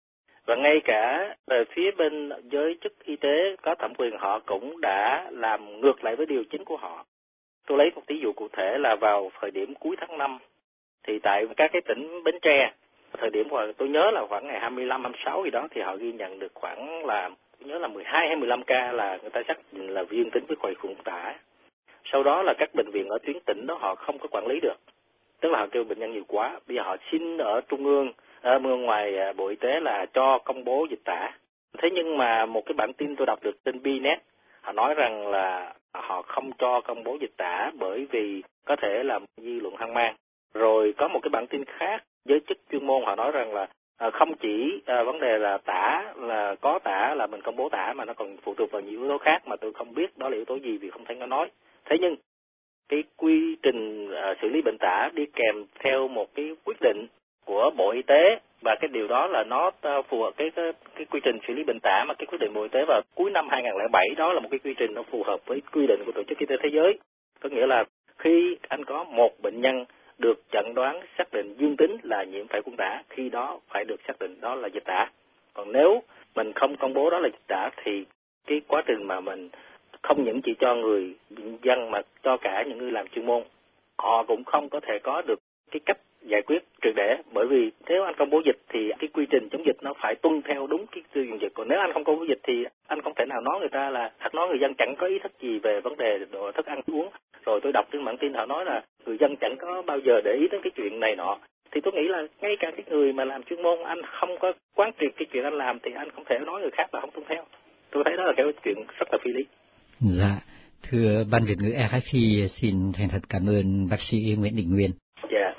Và ngay cả về phía bên giới chức y tế có thẩm quyền họ cũng đã làm ngược lại với điều chính của họ. Tôi lấy một ví dụ cụ thể là vào thời điểm cuối tháng 5, thì tại các cái tỉnh Bến Tre, thời điểm tôi nhớ là khoảng ngày 25, 26 gì đó, thì họ ghi nhận được khoảng là, tôi nhớ là 12 hay 15 ca là người ta xác định là dương tính với khuẩn phùng tả. Sau đó là các bệnh viện ở tuyến tỉnh đó họ không có quản lý được. Tức là họ kêu bệnh nhân nhiều quá, bây giờ họ xin ở trung ương, ở ngoài Bộ Y tế là cho công bố dịch tả. Thế nhưng mà một cái bản tin tôi đọc được trên BNet, họ nói rằng là họ không cho công bố dịch tả bởi vì có thể làm dư luận hoang mang. Rồi có một cái bản tin khác, giới chức chuyên môn họ nói rằng là không chỉ vấn đề là tả, là có tả là mình công bố tả, mà nó còn phụ thuộc vào nhiều yếu tố khác mà tôi không biết đó là yếu tố gì vì không thấy nó nói. Thế nhưng cái quy trình xử lý bệnh tả đi kèm theo một cái quyết định của Bộ Y tế, và cái điều đó là nó phù hợp cái quy trình xử lý bệnh tả mà cái quyết định Bộ Y tế vào cuối năm 2007 đó là một cái quy trình nó phù hợp với quy định của Tổ chức Y tế Thế giới. Có nghĩa là khi anh có một bệnh nhân được chẩn đoán xác định dương tính là nhiễm phải khuẩn tả, khi đó phải được xác định đó là dịch tả. Còn nếu mình không công bố đó là dịch tả thì cái quá trình mà mình không những chỉ cho người dân mà cho cả những người làm chuyên môn, họ cũng không có thể có được cái cách giải quyết triệt để, bởi vì nếu anh công bố dịch thì cái quy trình chống dịch nó phải tuân theo đúng cái tiêu chuẩn dịch. Còn nếu anh không công bố dịch thì anh không thể nào nói người ta là nói người dân chẳng có ý thức gì về vấn đề đồ thức ăn uống. Rồi tôi đọc trên bản tin họ nói là người dân chẳng có bao giờ để ý đến cái chuyện này nọ. Thì tôi nghĩ là ngay cả cái người mà làm chuyên môn, anh không có quán triệt cái chuyện anh làm thì anh không thể nói người khác là không tuân theo. Tôi thấy đó là cái chuyện rất là phi lý. Dạ, thưa Ban Việt ngữ RFI xin thành thật cảm ơn bác sĩ Nguyễn Đình Nguyên. Dạ.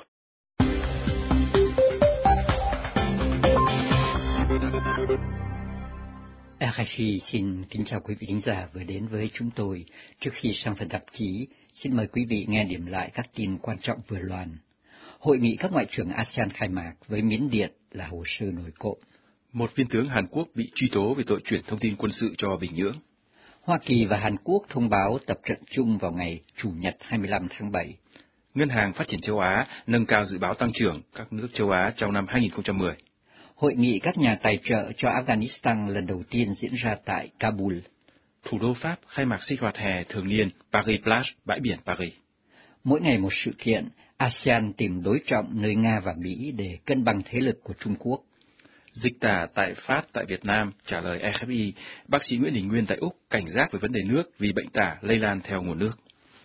RFI xin kính chào quý vị khán giả vừa đến với chúng tôi. Trước khi sang phần tạp chí, xin mời quý vị nghe điểm lại các tin quan trọng vừa loan. Hội nghị các ngoại trưởng ASEAN khai mạc với Miến Điện là hồ sơ nổi cộm. Một viên tướng Hàn Quốc bị truy tố về tội chuyển thông tin quân sự cho Bình Nhưỡng. Hoa Kỳ và Hàn Quốc thông báo tập trận chung vào ngày Chủ nhật 25 tháng 7. Ngân hàng Phát triển châu Á nâng cao dự báo tăng trưởng các nước châu Á trong năm 2010. Hội nghị các nhà tài trợ cho Afghanistan lần đầu tiên diễn ra tại Kabul. Thủ đô Pháp khai mạc sinh hoạt hè thường niên Paris Plage, bãi biển Paris. Mỗi ngày một sự kiện, ASEAN tìm đối trọng nơi Nga và Mỹ để cân bằng thế lực của Trung Quốc. Dịch tả tại Pháp tại Việt Nam trả lời RFI, bác sĩ Nguyễn Đình Nguyên tại Úc cảnh giác về vấn đề nước vì bệnh tả lây lan theo nguồn nước.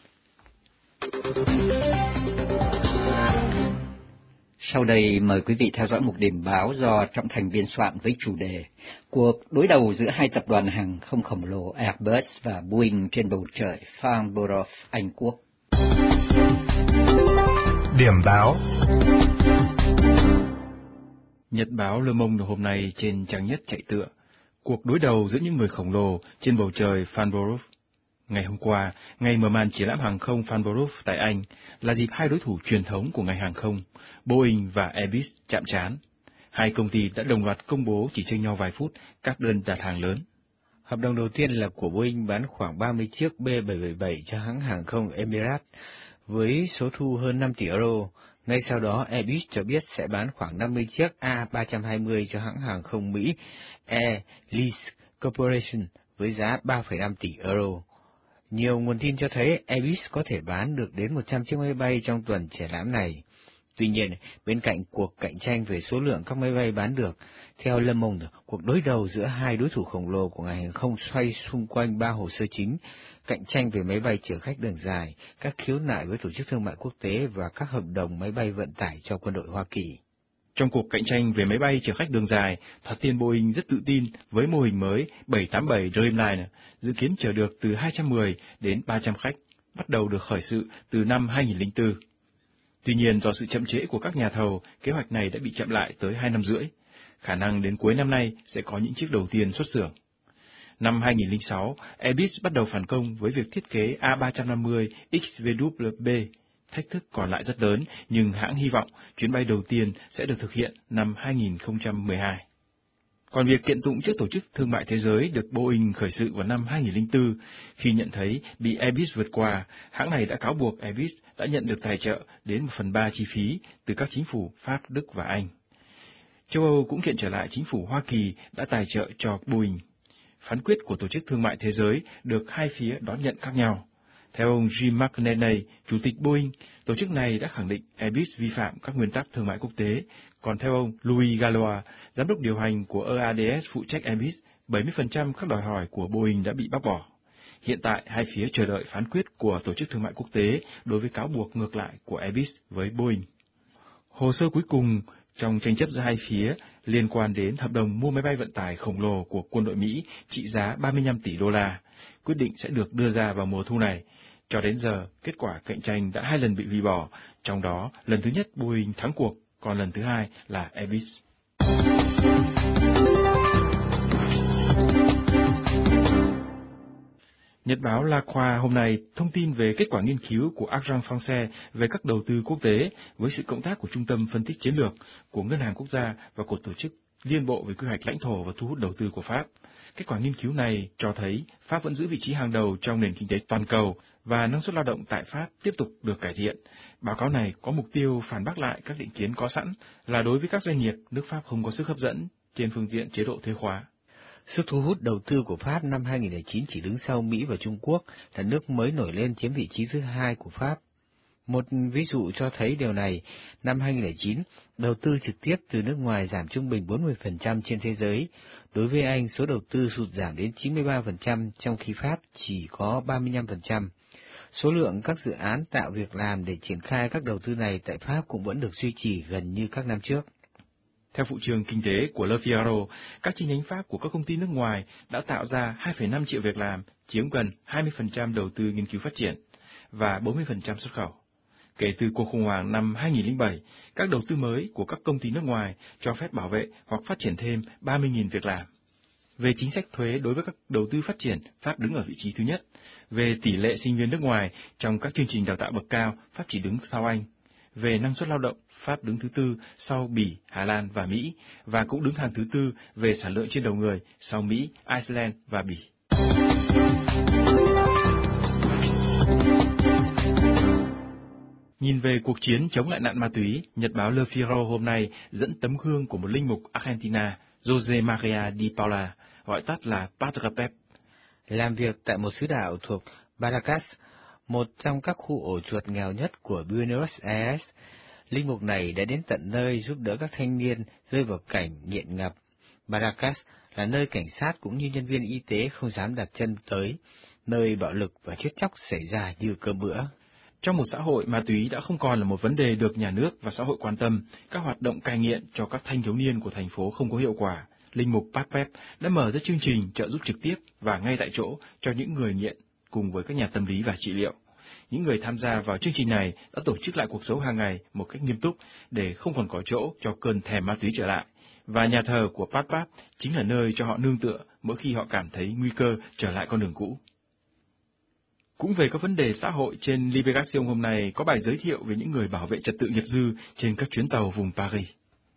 Sau đây mời quý vị theo dõi một điểm báo do Trọng Thành biên soạn với chủ đề Cuộc đối đầu giữa hai tập đoàn hàng không khổng lồ Airbus và Boeing trên bầu trời Farnborough, Anh Quốc. Điểm báo. Nhật báo Le Monde hôm nay trên trang nhất chạy tựa Cuộc đối đầu giữa những người khổng lồ trên bầu trời Farnborough. Ngày hôm qua, ngày mở màn triển lãm hàng không Farnborough tại Anh là dịp hai đối thủ truyền thống của ngành hàng không, Boeing và Airbus chạm trán. Hai công ty đã đồng loạt công bố chỉ chênh nhau vài phút các đơn đặt hàng lớn. Hợp đồng đầu tiên là của Boeing bán khoảng 30 chiếc B777 cho hãng hàng không Emirates với số thu hơn 5 tỷ euro. Ngay sau đó, Airbus cho biết sẽ bán khoảng 50 chiếc A320 cho hãng hàng không Mỹ Air Lease Corporation với giá 3,5 tỷ euro. Nhiều nguồn tin cho thấy Airbus có thể bán được đến 100 chiếc máy bay trong tuần triển lãm này. Tuy nhiên, bên cạnh cuộc cạnh tranh về số lượng các máy bay bán được, theo Le Monde, cuộc đối đầu giữa hai đối thủ khổng lồ của ngành hàng không xoay xung quanh ba hồ sơ chính: cạnh tranh về máy bay chở khách đường dài, các khiếu nại với Tổ chức Thương mại Quốc tế và các hợp đồng máy bay vận tải cho quân đội Hoa Kỳ. Trong cuộc cạnh tranh về máy bay chở khách đường dài, thoạt tiên Boeing rất tự tin với mô hình mới 787 Dreamliner, dự kiến chở được từ 210 đến 300 khách, bắt đầu được khởi sự từ năm 2004. Tuy nhiên, do sự chậm trễ của các nhà thầu, kế hoạch này đã bị chậm lại tới 2 năm rưỡi. Khả năng đến cuối năm nay sẽ có những chiếc đầu tiên xuất xưởng. Năm 2006, Airbus bắt đầu phản công với việc thiết kế A350 XWB. Thách thức còn lại rất lớn, nhưng hãng hy vọng chuyến bay đầu tiên sẽ được thực hiện năm 2012. Còn việc kiện tụng trước Tổ chức Thương mại Thế giới được Boeing khởi sự vào năm 2004, khi nhận thấy bị Airbus vượt qua, hãng này đã cáo buộc Airbus đã nhận được tài trợ đến 1/3 chi phí từ các chính phủ Pháp, Đức và Anh. Châu Âu cũng kiện trở lại chính phủ Hoa Kỳ đã tài trợ cho Boeing. Phán quyết của Tổ chức Thương mại Thế giới được hai phía đón nhận khác nhau. Theo ông Jim McNerney, Chủ tịch Boeing, tổ chức này đã khẳng định Airbus vi phạm các nguyên tắc thương mại quốc tế. Còn theo ông Louis Gallois, Giám đốc điều hành của EADS phụ trách Airbus, 70% các đòi hỏi của Boeing đã bị bác bỏ. Hiện tại, hai phía chờ đợi phán quyết của Tổ chức Thương mại Quốc tế đối với cáo buộc ngược lại của Airbus với Boeing. Hồ sơ cuối cùng trong tranh chấp giữa hai phía liên quan đến hợp đồng mua máy bay vận tải khổng lồ của quân đội Mỹ trị giá 35 tỷ đô la. Quyết định sẽ được đưa ra vào mùa thu này. Cho đến giờ, kết quả cạnh tranh đã 2 lần bị hủy bỏ, trong đó lần thứ nhất Boeing thắng cuộc, còn lần thứ hai là Airbus. Nhật báo La Croix hôm nay thông tin về kết quả nghiên cứu của Argent Français về các đầu tư quốc tế với sự cộng tác của Trung tâm Phân tích Chiến lược, của Ngân hàng Quốc gia và của Tổ chức Liên bộ về quy hoạch lãnh thổ và thu hút đầu tư của Pháp. Kết quả nghiên cứu này cho thấy Pháp vẫn giữ vị trí hàng đầu trong nền kinh tế toàn cầu và năng suất lao động tại Pháp tiếp tục được cải thiện. Báo cáo này có mục tiêu phản bác lại các định kiến có sẵn là đối với các doanh nghiệp, nước Pháp không có sức hấp dẫn trên phương diện chế độ thuế khóa. Sức thu hút đầu tư của Pháp năm 2009 chỉ đứng sau Mỹ và Trung Quốc, là nước mới nổi lên chiếm vị trí thứ hai của Pháp. Một ví dụ cho thấy điều này, năm 2009, đầu tư trực tiếp từ nước ngoài giảm trung bình 40% trên thế giới. Đối với Anh, số đầu tư sụt giảm đến 93%, trong khi Pháp chỉ có 35%. Số lượng các dự án tạo việc làm để triển khai các đầu tư này tại Pháp cũng vẫn được duy trì gần như các năm trước. Theo phụ trường kinh tế của Le Figaro, các chi nhánh Pháp của các công ty nước ngoài đã tạo ra 2,5 triệu việc làm, chiếm gần 20% đầu tư nghiên cứu phát triển và 40% xuất khẩu. Kể từ cuộc khủng hoảng năm 2007, các đầu tư mới của các công ty nước ngoài cho phép bảo vệ hoặc phát triển thêm 30.000 việc làm. Về chính sách thuế đối với các đầu tư phát triển, Pháp đứng ở vị trí thứ nhất. Về tỷ lệ sinh viên nước ngoài trong các chương trình đào tạo bậc cao, Pháp chỉ đứng sau Anh. Về năng suất lao động, Pháp đứng thứ tư sau Bỉ, Hà Lan và Mỹ, và cũng đứng hàng thứ tư về sản lượng trên đầu người sau Mỹ, Iceland và Bỉ. Nhìn về cuộc chiến chống lại nạn ma túy, Nhật báo Le Figaro hôm nay dẫn tấm gương của một linh mục Argentina, José María de Paula, gọi tắt là Padre Pep. Làm việc tại một xứ đạo thuộc Barracas, một trong các khu ổ chuột nghèo nhất của Buenos Aires, linh mục này đã đến tận nơi giúp đỡ các thanh niên rơi vào cảnh nghiện ngập. Barracas là nơi cảnh sát cũng như nhân viên y tế không dám đặt chân tới, nơi bạo lực và chết chóc xảy ra như cơm bữa. Trong một xã hội ma túy đã không còn là một vấn đề được nhà nước và xã hội quan tâm, các hoạt động cai nghiện cho các thanh thiếu niên của thành phố không có hiệu quả. Linh mục Pep đã mở ra chương trình trợ giúp trực tiếp và ngay tại chỗ cho những người nghiện cùng với các nhà tâm lý và trị liệu. Những người tham gia vào chương trình này đã tổ chức lại cuộc sống hàng ngày một cách nghiêm túc để không còn có chỗ cho cơn thèm ma túy trở lại. Và nhà thờ của Pep chính là nơi cho họ nương tựa mỗi khi họ cảm thấy nguy cơ trở lại con đường cũ. Cũng về các vấn đề xã hội, trên Libération hôm nay có bài giới thiệu về những người bảo vệ trật tự nghiệp dư trên các chuyến tàu vùng Paris.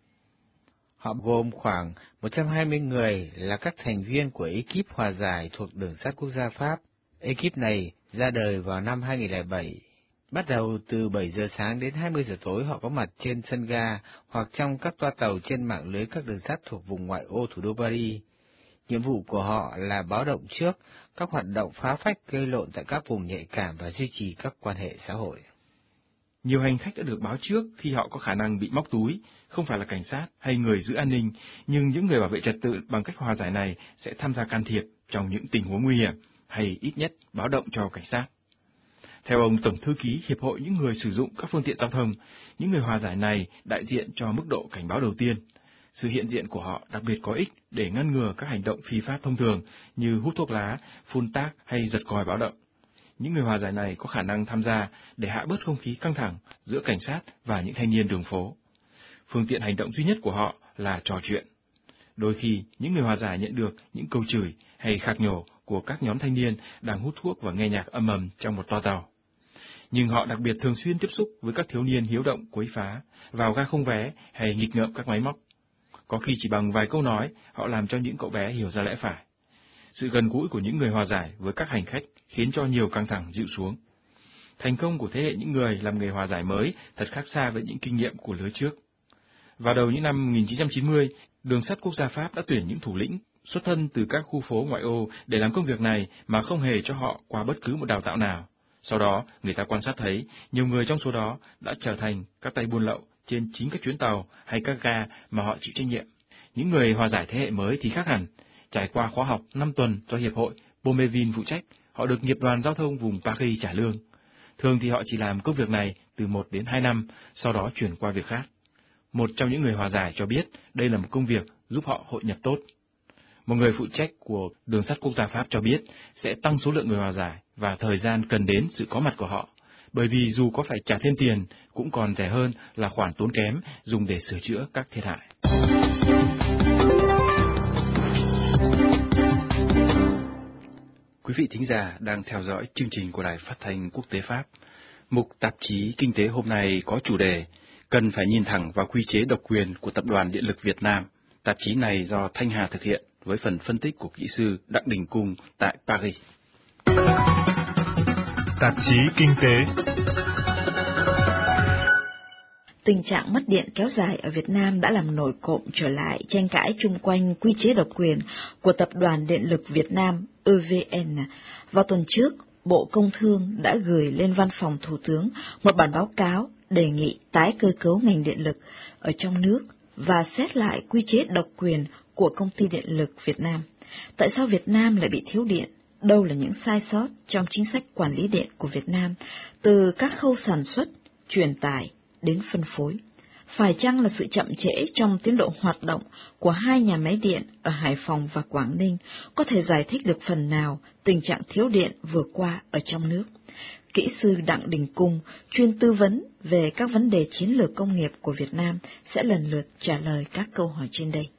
Họ gồm khoảng 120 người là các thành viên của ekip hòa giải thuộc Đường sắt Quốc gia Pháp. Ekip này ra đời vào năm 2007. Bắt đầu từ 7 giờ sáng đến 20 giờ tối, họ có mặt trên sân ga hoặc trong các toa tàu trên mạng lưới các đường sắt thuộc vùng ngoại ô thủ đô Paris. Nhiệm vụ của họ là báo động trước các hoạt động phá phách gây lộn tại các vùng nhạy cảm và duy trì các quan hệ xã hội. Nhiều hành khách đã được báo trước khi họ có khả năng bị móc túi, không phải là cảnh sát hay người giữ an ninh, nhưng những người bảo vệ trật tự bằng cách hòa giải này sẽ tham gia can thiệp trong những tình huống nguy hiểm, hay ít nhất báo động cho cảnh sát. Theo ông Tổng thư ký Hiệp hội những người sử dụng các phương tiện giao thông, những người hòa giải này đại diện cho mức độ cảnh báo đầu tiên. Sự hiện diện của họ đặc biệt có ích để ngăn ngừa các hành động phi pháp thông thường như hút thuốc lá, phun tác hay giật còi báo động. Những người hòa giải này có khả năng tham gia để hạ bớt không khí căng thẳng giữa cảnh sát và những thanh niên đường phố. Phương tiện hành động duy nhất của họ là trò chuyện. Đôi khi, những người hòa giải nhận được những câu chửi hay khạc nhổ của các nhóm thanh niên đang hút thuốc và nghe nhạc âm ầm trong một toa tàu. Nhưng họ đặc biệt thường xuyên tiếp xúc với các thiếu niên hiếu động quấy phá, vào ga không vé hay nghịch ngợm các máy móc. Có khi chỉ bằng vài câu nói, họ làm cho những cậu bé hiểu ra lẽ phải. Sự gần gũi của những người hòa giải với các hành khách khiến cho nhiều căng thẳng dịu xuống. Thành công của thế hệ những người làm nghề hòa giải mới thật khác xa với những kinh nghiệm của lứa trước. Vào đầu những năm 1990, Đường sắt quốc gia Pháp đã tuyển những thủ lĩnh xuất thân từ các khu phố ngoại ô để làm công việc này mà không hề cho họ qua bất cứ một đào tạo nào. Sau đó, người ta quan sát thấy nhiều người trong số đó đã trở thành các tay buôn lậu trên chính các chuyến tàu hay các ga mà họ chịu trách nhiệm. Những người hòa giải thế hệ mới thì khác hẳn. Trải qua khóa học 5 tuần do Hiệp hội Bomevin phụ trách, họ được nghiệp đoàn giao thông vùng Paris trả lương. Thường thì họ chỉ làm công việc này từ 1 đến 2 năm, sau đó chuyển qua việc khác. Một trong những người hòa giải cho biết đây là một công việc giúp họ hội nhập tốt. Một người phụ trách của Đường sắt quốc gia Pháp cho biết sẽ tăng số lượng người hòa giải và thời gian cần đến sự có mặt của họ, bởi vì dù có phải trả thêm tiền cũng còn rẻ hơn là khoản tốn kém dùng để sửa chữa các thiệt hại. Quý vị thính giả đang theo dõi chương trình của Đài Phát thanh Quốc tế Pháp. Mục tạp chí Kinh tế hôm nay có chủ đề cần phải nhìn thẳng vào quy chế độc quyền của Tập đoàn Điện lực Việt Nam. Tạp chí này do Thanh Hà thực hiện với phần phân tích của kỹ sư Đặng Đình Cung tại Paris. Tạp chí Kinh tế. Tình trạng mất điện kéo dài ở Việt Nam đã làm nổi cộm trở lại tranh cãi chung quanh quy chế độc quyền của Tập đoàn Điện lực Việt Nam EVN. Vào tuần trước, Bộ Công Thương đã gửi lên Văn phòng Thủ tướng một bản báo cáo đề nghị tái cơ cấu ngành điện lực ở trong nước và xét lại quy chế độc quyền của Công ty Điện lực Việt Nam. Tại sao Việt Nam lại bị thiếu điện? Đâu là những sai sót trong chính sách quản lý điện của Việt Nam, từ các khâu sản xuất, truyền tải đến phân phối? Phải chăng là sự chậm trễ trong tiến độ hoạt động của hai nhà máy điện ở Hải Phòng và Quảng Ninh có thể giải thích được phần nào tình trạng thiếu điện vừa qua ở trong nước? Kỹ sư Đặng Đình Cung, chuyên tư vấn về các vấn đề chiến lược công nghiệp của Việt Nam, sẽ lần lượt trả lời các câu hỏi trên đây.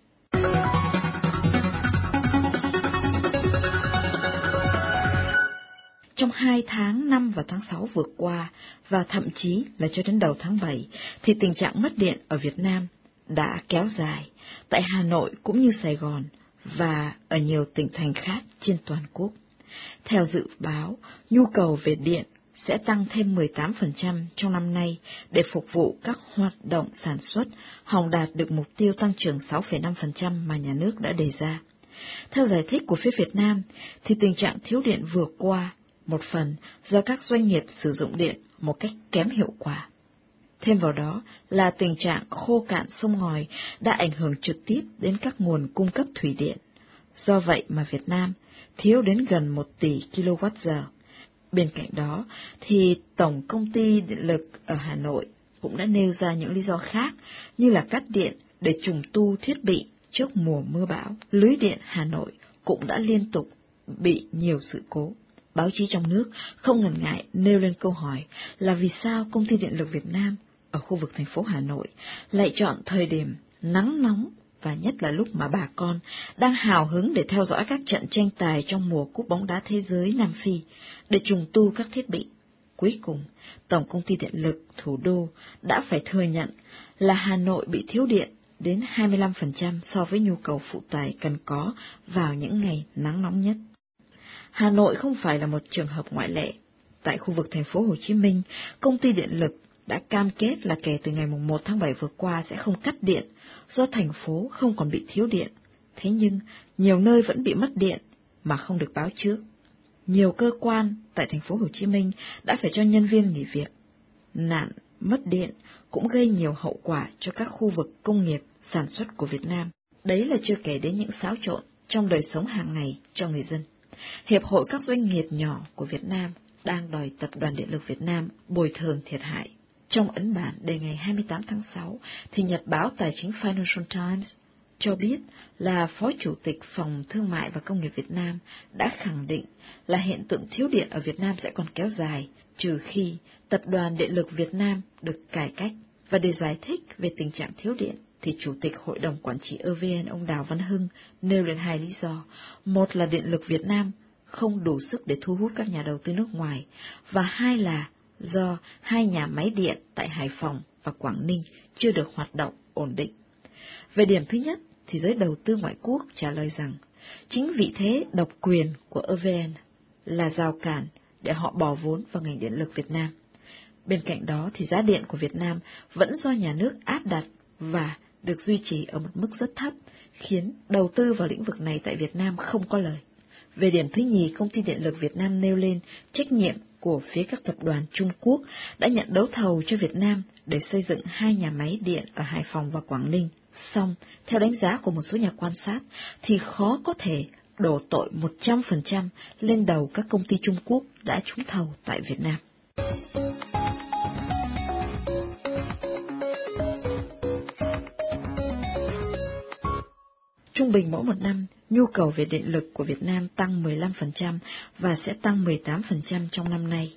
Trong 2 tháng 5 và tháng 6 vừa qua, và thậm chí là cho đến đầu tháng 7, thì tình trạng mất điện ở Việt Nam đã kéo dài, tại Hà Nội cũng như Sài Gòn, và ở nhiều tỉnh thành khác trên toàn quốc. Theo dự báo, nhu cầu về điện sẽ tăng thêm 18% trong năm nay để phục vụ các hoạt động sản xuất, hòng đạt được mục tiêu tăng trưởng 6,5% mà nhà nước đã đề ra. Theo giải thích của phía Việt Nam, thì tình trạng thiếu điện vừa qua một phần do các doanh nghiệp sử dụng điện một cách kém hiệu quả. Thêm vào đó là tình trạng khô cạn sông ngòi đã ảnh hưởng trực tiếp đến các nguồn cung cấp thủy điện. Do vậy mà Việt Nam thiếu đến gần 1 tỷ kWh. Bên cạnh đó thì Tổng Công ty Điện lực ở Hà Nội cũng đã nêu ra những lý do khác như là cắt điện để trùng tu thiết bị trước mùa mưa bão. Lưới điện Hà Nội cũng đã liên tục bị nhiều sự cố. Báo chí trong nước không ngần ngại nêu lên câu hỏi là vì sao Công ty Điện lực Việt Nam ở khu vực thành phố Hà Nội lại chọn thời điểm nắng nóng và nhất là lúc mà bà con đang hào hứng để theo dõi các trận tranh tài trong mùa Cúp bóng đá thế giới Nam Phi để trùng tu các thiết bị. Cuối cùng, Tổng Công ty Điện lực thủ đô đã phải thừa nhận là Hà Nội bị thiếu điện đến 25% so với nhu cầu phụ tải cần có vào những ngày nắng nóng nhất. Hà Nội không phải là một trường hợp ngoại lệ. Tại khu vực thành phố Hồ Chí Minh, Công ty Điện lực đã cam kết là kể từ ngày 1 tháng 7 vừa qua sẽ không cắt điện, do thành phố không còn bị thiếu điện. Thế nhưng, nhiều nơi vẫn bị mất điện mà không được báo trước. Nhiều cơ quan tại thành phố Hồ Chí Minh đã phải cho nhân viên nghỉ việc. Nạn mất điện cũng gây nhiều hậu quả cho các khu vực công nghiệp, sản xuất của Việt Nam. Đấy là chưa kể đến những xáo trộn trong đời sống hàng ngày cho người dân. Hiệp hội các doanh nghiệp nhỏ của Việt Nam đang đòi Tập đoàn Điện lực Việt Nam bồi thường thiệt hại. Trong ấn bản đề ngày 28 tháng 6, thì nhật báo tài chính Financial Times cho biết là Phó Chủ tịch Phòng Thương mại và Công nghiệp Việt Nam đã khẳng định là hiện tượng thiếu điện ở Việt Nam sẽ còn kéo dài, trừ khi Tập đoàn Điện lực Việt Nam được cải cách. Và để giải thích về tình trạng thiếu điện, thì Chủ tịch Hội đồng Quản trị EVN ông Đào Văn Hưng nêu lên 2 lý do. Một là Điện lực Việt Nam không đủ sức để thu hút các nhà đầu tư nước ngoài, và 2 là do 2 nhà máy điện tại Hải Phòng và Quảng Ninh chưa được hoạt động ổn định. Về điểm thứ nhất, thì giới đầu tư ngoại quốc trả lời rằng chính vị thế độc quyền của EVN là rào cản để họ bỏ vốn vào ngành điện lực Việt Nam. Bên cạnh đó thì giá điện của Việt Nam vẫn do nhà nước áp đặt và được duy trì ở một mức rất thấp, khiến đầu tư vào lĩnh vực này tại Việt Nam không có lời. Về điểm thứ nhì, Công ty Điện lực Việt Nam nêu lên trách nhiệm của phía các tập đoàn Trung Quốc đã nhận đấu thầu cho Việt Nam để xây dựng 2 nhà máy điện ở Hải Phòng và Quảng Ninh. Song, theo đánh giá của một số nhà quan sát, thì khó có thể đổ tội 100% lên đầu các công ty Trung Quốc đã trúng thầu tại Việt Nam. Trung bình mỗi một năm, nhu cầu về điện lực của Việt Nam tăng 15% và sẽ tăng 18% trong năm nay.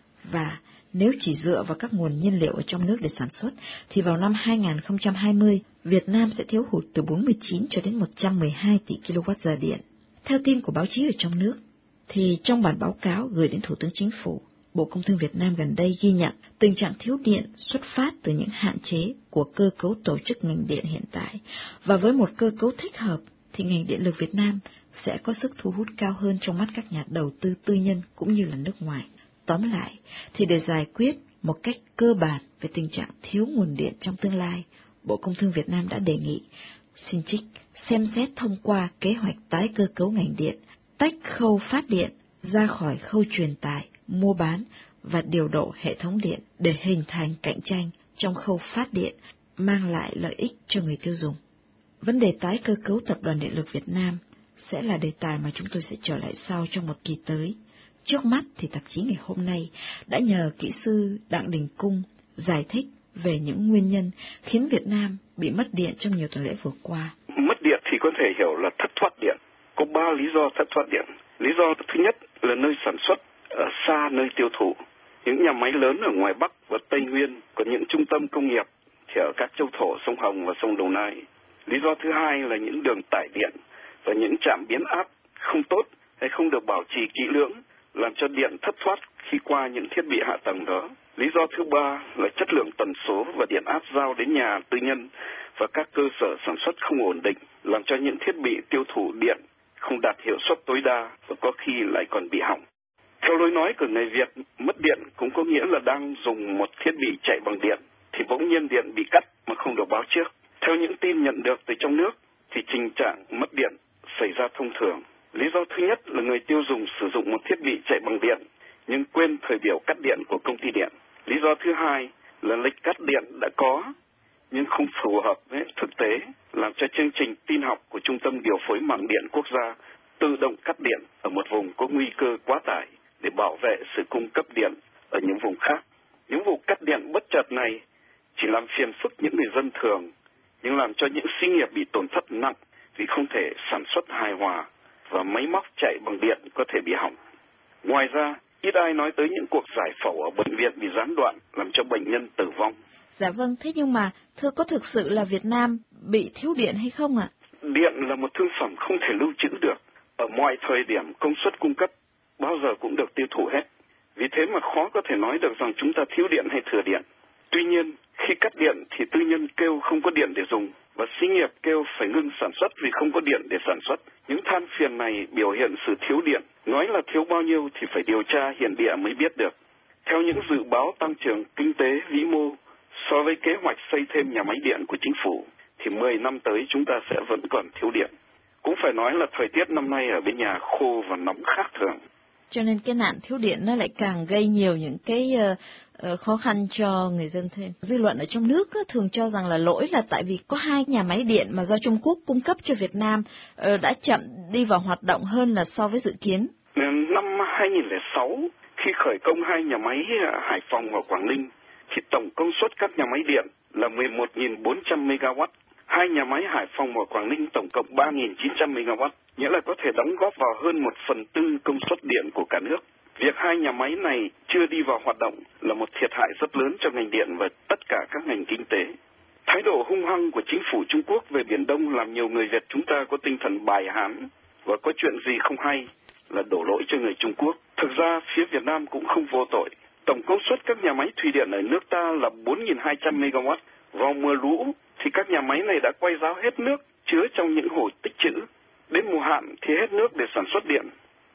Và nếu chỉ dựa vào các nguồn nhiên liệu ở trong nước để sản xuất, thì vào năm 2020, Việt Nam sẽ thiếu hụt từ 49 cho đến 112 tỷ kWh điện. Theo tin của báo chí ở trong nước, thì trong bản báo cáo gửi đến Thủ tướng Chính phủ, Bộ Công Thương Việt Nam gần đây ghi nhận tình trạng thiếu điện xuất phát từ những hạn chế của cơ cấu tổ chức ngành điện hiện tại, và với một cơ cấu thích hợp thì ngành điện lực Việt Nam sẽ có sức thu hút cao hơn trong mắt các nhà đầu tư tư nhân cũng như là nước ngoài. Tóm lại, thì để giải quyết một cách cơ bản về tình trạng thiếu nguồn điện trong tương lai, Bộ Công Thương Việt Nam đã đề nghị xin trích xem xét thông qua kế hoạch tái cơ cấu ngành điện, tách khâu phát điện ra khỏi khâu truyền tải, mua bán và điều độ hệ thống điện để hình thành cạnh tranh trong khâu phát điện, mang lại lợi ích cho người tiêu dùng. Vấn đề tái cơ cấu Tập đoàn Điện lực Việt Nam sẽ là đề tài mà chúng tôi sẽ trở lại sau trong một kỳ tới. Trước mắt thì tạp chí ngày hôm nay đã nhờ kỹ sư Đặng Đình Cung giải thích về những nguyên nhân khiến Việt Nam bị mất điện trong nhiều tuần lễ vừa qua. Mất điện thì có thể hiểu là thất thoát điện. Có 3 lý do thất thoát điện. Lý do thứ nhất là nơi sản xuất ở xa nơi tiêu thụ. Những nhà máy lớn ở ngoài Bắc và Tây Nguyên, còn những trung tâm công nghiệp thì ở các châu thổ sông Hồng và sông Đồng Nai. Lý do thứ hai là những đường tải điện và những trạm biến áp không tốt hay không được bảo trì kỹ lưỡng, làm cho điện thất thoát khi qua những thiết bị hạ tầng đó. Lý do thứ ba là chất lượng tần số và điện áp giao đến nhà tư nhân và các cơ sở sản xuất không ổn định, làm cho những thiết bị tiêu thụ điện không đạt hiệu suất tối đa và có khi lại còn bị hỏng. Theo lối nói của người Việt, mất điện cũng có nghĩa là đang dùng một thiết bị chạy bằng điện thì bỗng nhiên điện bị cắt mà không được báo trước. Theo những tin nhận được từ trong nước thì tình trạng mất điện xảy ra thông thường. Lý do thứ nhất là người tiêu dùng sử dụng một thiết bị chạy bằng điện nhưng quên thời biểu cắt điện của công ty điện. Lý do thứ hai là lịch cắt điện đã có nhưng không phù hợp với thực tế, làm cho chương trình tin học của Trung tâm Điều phối Mạng điện Quốc gia tự động cắt điện ở một vùng có nguy cơ quá tải để bảo vệ sự cung cấp điện ở những vùng khác. Những vụ cắt điện bất chợt này chỉ làm phiền phức những người dân thường, nhưng làm cho những xí nghiệp bị tổn thất nặng vì không thể sản xuất hài hòa và máy móc chạy bằng điện có thể bị hỏng. Ngoài ra, ít ai nói tới những cuộc giải phẫu ở bệnh viện bị gián đoạn làm cho bệnh nhân tử vong. Dạ vâng, thế nhưng mà thưa, có thực sự là Việt Nam bị thiếu điện hay không ạ? Điện là một thương phẩm không thể lưu trữ được. Ở mọi thời điểm công suất cung cấp bao giờ cũng được tiêu thụ hết. Vì thế mà khó có thể nói được rằng chúng ta thiếu điện hay thừa điện. Tuy nhiên, khi cắt điện thì tư nhân kêu không có điện để dùng và xí nghiệp kêu phải ngưng sản xuất vì không có điện để sản xuất. Những than phiền này biểu hiện sự thiếu điện. Nói là thiếu bao nhiêu thì phải điều tra hiện địa mới biết được. Theo những dự báo tăng trưởng kinh tế vĩ mô, so với kế hoạch xây thêm nhà máy điện của chính phủ, thì 10 năm tới chúng ta sẽ vẫn còn thiếu điện. Cũng phải nói là thời tiết năm nay ở bên nhà khô và nóng khác thường. Cho nên cái nạn thiếu điện nó lại càng gây nhiều những cái khó khăn cho người dân thêm. Dư luận ở trong nước thường cho rằng là lỗi là tại vì có 2 nhà máy điện mà do Trung Quốc cung cấp cho Việt Nam đã chậm đi vào hoạt động hơn là so với dự kiến. Năm 2006, khi khởi công 2 nhà máy Hải Phòng và Quảng Ninh, thì tổng công suất các nhà máy điện là 11.400 MW. 2 nhà máy Hải Phòng và Quảng Ninh tổng cộng 3.900 MW, nghĩa là có thể đóng góp vào hơn 1/4 công suất điện của cả nước. Việc 2 nhà máy này chưa đi vào hoạt động là một thiệt hại rất lớn cho ngành điện và tất cả các ngành kinh tế. Thái độ hung hăng của chính phủ Trung Quốc về Biển Đông làm nhiều người Việt chúng ta có tinh thần bài hán và có chuyện gì không hay là đổ lỗi cho người Trung Quốc. Thực ra phía Việt Nam cũng không vô tội. Tổng công suất các nhà máy thủy điện ở nước ta là 4.200 MW. Vào mùa lũ thì các nhà máy này đã quay ráo hết nước chứa trong những hồ tích trữ. Đến mùa hạn thì hết nước để sản xuất điện.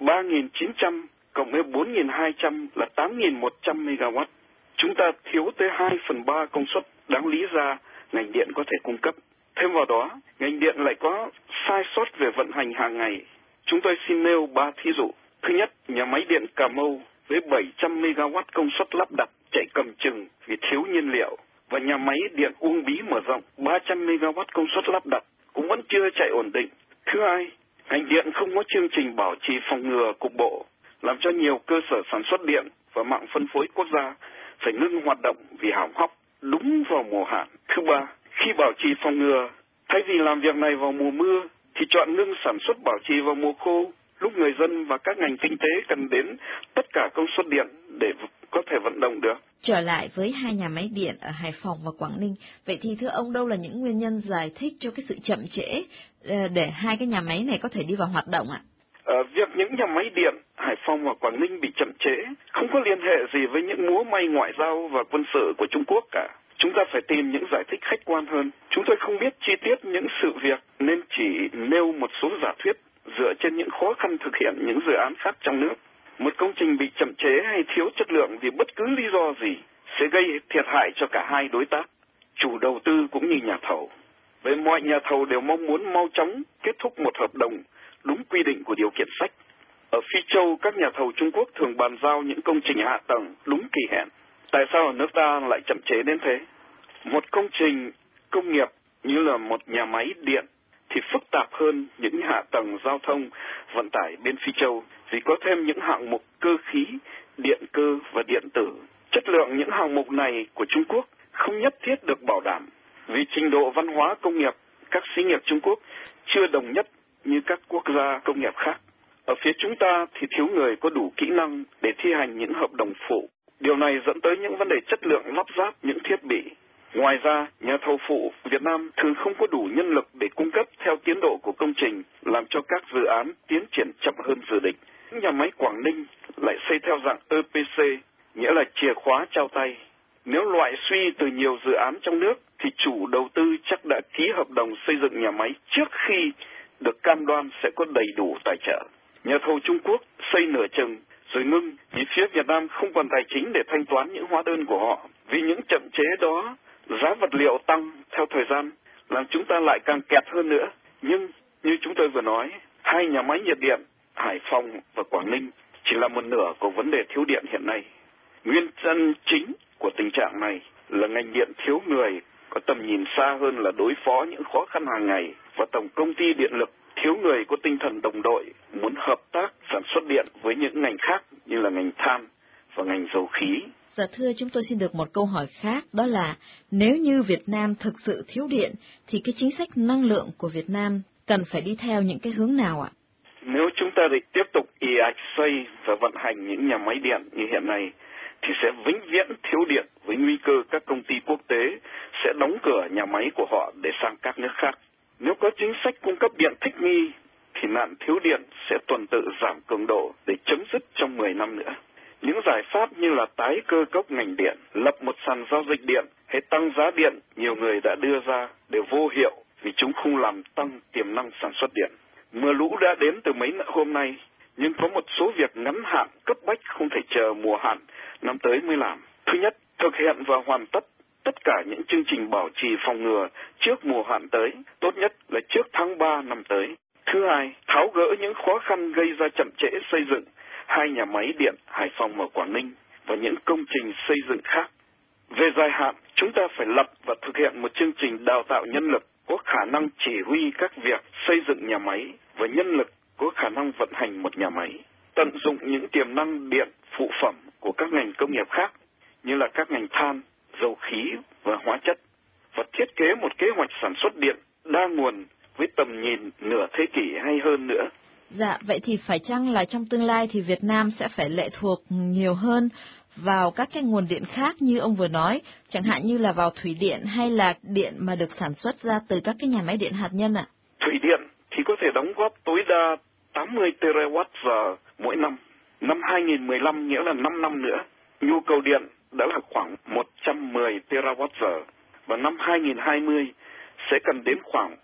3.900 cộng với 4.200 là 8.100 MW. Chúng ta thiếu tới 2/3 công suất đáng lý ra ngành điện có thể cung cấp. Thêm vào đó, ngành điện lại có sai sót về vận hành hàng ngày. Chúng tôi xin nêu 3 thí dụ. Thứ nhất, nhà máy điện Cà Mau với 700 MW công suất lắp đặt chạy cầm chừng vì thiếu nhiên liệu, và nhà máy điện Uông Bí mở rộng 300 MW công suất lắp đặt cũng vẫn chưa chạy ổn định. Thứ hai, ngành điện không có chương trình bảo trì phòng ngừa cục bộ, làm cho nhiều cơ sở sản xuất điện và mạng phân phối quốc gia phải ngưng hoạt động vì hỏng hóc đúng vào mùa hạn. Thứ ba, khi bảo trì phòng ngừa, thay vì làm việc này vào mùa mưa thì chọn ngưng sản xuất bảo trì vào mùa khô, lúc người dân và các ngành kinh tế cần đến tất cả công suất điện để có thể vận động được. Trở lại với hai nhà máy điện ở Hải Phòng và Quảng Ninh, vậy thì thưa ông, đâu là những nguyên nhân giải thích cho cái sự chậm trễ để hai cái nhà máy này có thể đi vào hoạt động ạ? Việc những nhà máy điện Hải Phòng và Quảng Ninh bị chậm trễ không có liên hệ gì với những múa may ngoại giao và quân sự của Trung Quốc cả. Chúng ta phải tìm những giải thích khách quan hơn. Chúng tôi không biết chi tiết những sự việc nên chỉ nêu một số giả thuyết dựa trên những khó khăn thực hiện những dự án khác trong nước. Một công trình bị chậm trễ hay thiếu chất lượng vì bất cứ lý do gì sẽ gây thiệt hại cho cả hai đối tác, chủ đầu tư cũng như nhà thầu. Vậy mọi nhà thầu đều mong muốn mau chóng kết thúc một hợp đồng đúng quy định của điều kiện sách. Ở Phi Châu, các nhà thầu Trung Quốc thường bàn giao những công trình hạ tầng đúng kỳ hẹn. Tại sao ở nước ta lại chậm trễ đến thế? Một công trình công nghiệp như là một nhà máy điện thì phức tạp hơn những hạ tầng giao thông vận tải bên Phi Châu vì có thêm những hạng mục cơ khí, điện cơ và điện tử. Chất lượng những hạng mục này của Trung Quốc không nhất thiết được bảo đảm vì trình độ văn hóa công nghiệp các xí nghiệp Trung Quốc chưa đồng nhất như các quốc gia công nghiệp khác. Ở phía chúng ta thì thiếu người có đủ kỹ năng để thi hành những hợp đồng phụ. Điều này dẫn tới những vấn đề chất lượng lắp ráp những thiết bị. Ngoài ra, nhà thầu phụ Việt Nam thường không có đủ nhân lực để cung cấp theo tiến độ của công trình, làm cho các dự án tiến triển chậm hơn dự định. Nhà máy Quảng Ninh lại xây theo dạng EPC, nghĩa là chìa khóa trao tay. Nếu loại suy từ nhiều dự án trong nước, thì chủ đầu tư chắc đã ký hợp đồng xây dựng nhà máy trước khi được cam đoan sẽ có đầy đủ tài trợ. Nhà thầu Trung Quốc xây nửa chừng rồi ngưng vì phía Việt Nam không còn tài chính để thanh toán những hóa đơn của họ. Vì những chậm chế đó, giá vật liệu tăng theo thời gian, làm chúng ta lại càng kẹt hơn nữa. Nhưng như chúng tôi vừa nói, hai nhà máy nhiệt điện Hải Phòng và Quảng Ninh chỉ là một nửa của vấn đề thiếu điện hiện nay. Nguyên nhân chính của tình trạng này là ngành điện thiếu người có tầm nhìn xa hơn là đối phó những khó khăn hàng ngày, và Tổng công ty Điện lực thiếu người có tinh thần đồng đội, muốn hợp tác sản xuất điện với những ngành khác như là ngành than và ngành dầu khí. Dạ thưa, chúng tôi xin được một câu hỏi khác, đó là nếu như Việt Nam thực sự thiếu điện thì cái chính sách năng lượng của Việt Nam cần phải đi theo những cái hướng nào ạ? Nếu chúng ta định tiếp tục ì ạch xây và vận hành những nhà máy điện như hiện nay thì sẽ vĩnh viễn thiếu điện, với nguy cơ các công ty quốc tế sẽ đóng cửa nhà máy của họ để sang các nước khác. Nếu có chính sách cung cấp điện thích nghi thì nạn thiếu điện sẽ tuần tự giảm cường độ để chấm dứt trong 10 năm nữa. Những giải pháp như là tái cơ cấu ngành điện, lập một sàn giao dịch điện hay tăng giá điện nhiều người đã đưa ra đều vô hiệu vì chúng không làm tăng tiềm năng sản xuất điện. Mưa lũ đã đến từ mấy hôm nay, nhưng có một số việc ngắn hạn cấp bách không thể chờ mùa hạn năm tới mới làm. Thứ nhất, thực hiện và hoàn tất cả những chương trình bảo trì phòng ngừa trước mùa hạn tới, tốt nhất là trước tháng 3 năm tới. Thứ hai, tháo gỡ những khó khăn gây ra chậm trễ xây dựng hai nhà máy điện Hải Phòng và Quảng Ninh và những công trình xây dựng khác. Về dài hạn, chúng ta phải lập và thực hiện một chương trình đào tạo nhân lực có khả năng chỉ huy các việc xây dựng nhà máy và nhân lực có khả năng vận hành một nhà máy. Tận dụng những tiềm năng điện phụ phẩm của các ngành công nghiệp khác như là các ngành than, dầu khí và hóa chất, và thiết kế một kế hoạch sản xuất điện đa nguồn với tầm nhìn nửa thế kỷ hay hơn nữa. Dạ, vậy thì phải chăng là trong tương lai thì Việt Nam sẽ phải lệ thuộc nhiều hơn vào các cái nguồn điện khác như ông vừa nói, chẳng hạn như là vào thủy điện hay là điện mà được sản xuất ra từ các cái nhà máy điện hạt nhân ạ? Thủy điện thì có thể đóng góp tối đa 80 TWh mỗi năm. Năm 2015 nghĩa là 5 năm nữa, nhu cầu điện đã là khoảng 110 TWh và năm 2020 sẽ cần đến khoảng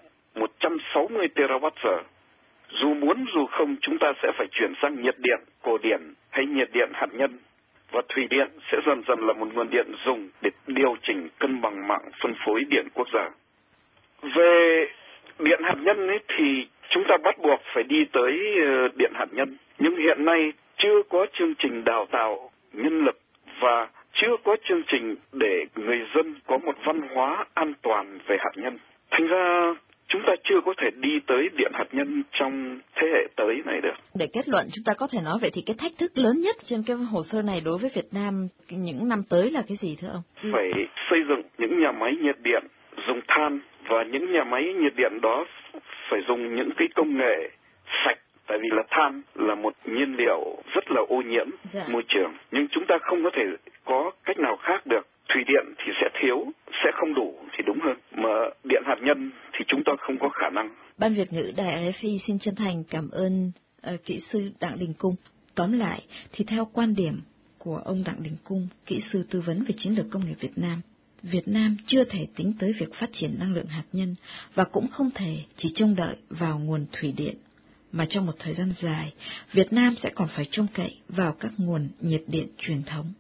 160 TWh. Dù muốn dù không, chúng ta sẽ phải chuyển sang nhiệt điện cổ điển hay nhiệt điện hạt nhân, và thủy điện sẽ dần dần là một nguồn điện dùng để điều chỉnh cân bằng mạng phân phối điện quốc gia. Về điện hạt nhân ấy thì chúng ta bắt buộc phải đi tới điện hạt nhân. Nhưng hiện nay chưa có chương trình đào tạo nhân lực và chưa có chương trình để người dân có một văn hóa an toàn về hạt nhân. Thành ra chúng ta chưa có thể đi tới điện hạt nhân trong thế hệ tới này được. Để kết luận, chúng ta có thể nói vậy thì cái thách thức lớn nhất trên cái hồ sơ này đối với Việt Nam những năm tới là cái gì thưa ông? Phải xây dựng những nhà máy nhiệt điện dùng than, và những nhà máy nhiệt điện đó phải dùng những cái công nghệ sạch, tại vì là than là một nhiên liệu rất là ô nhiễm môi trường. Nhưng chúng ta không có thể có cách nào khác được. Thủy điện thì sẽ thiếu, sẽ không đủ thì đúng hơn. Mà điện hạt nhân thì chúng ta không có khả năng. Ban Việt ngữ Đài RFI xin chân thành cảm ơn kỹ sư Đặng Đình Cung. Tóm lại thì theo quan điểm của ông Đặng Đình Cung, kỹ sư tư vấn về chiến lược công nghiệp Việt Nam chưa thể tính tới việc phát triển năng lượng hạt nhân và cũng không thể chỉ trông đợi vào nguồn thủy điện, mà trong một thời gian dài, Việt Nam sẽ còn phải trông cậy vào các nguồn nhiệt điện truyền thống.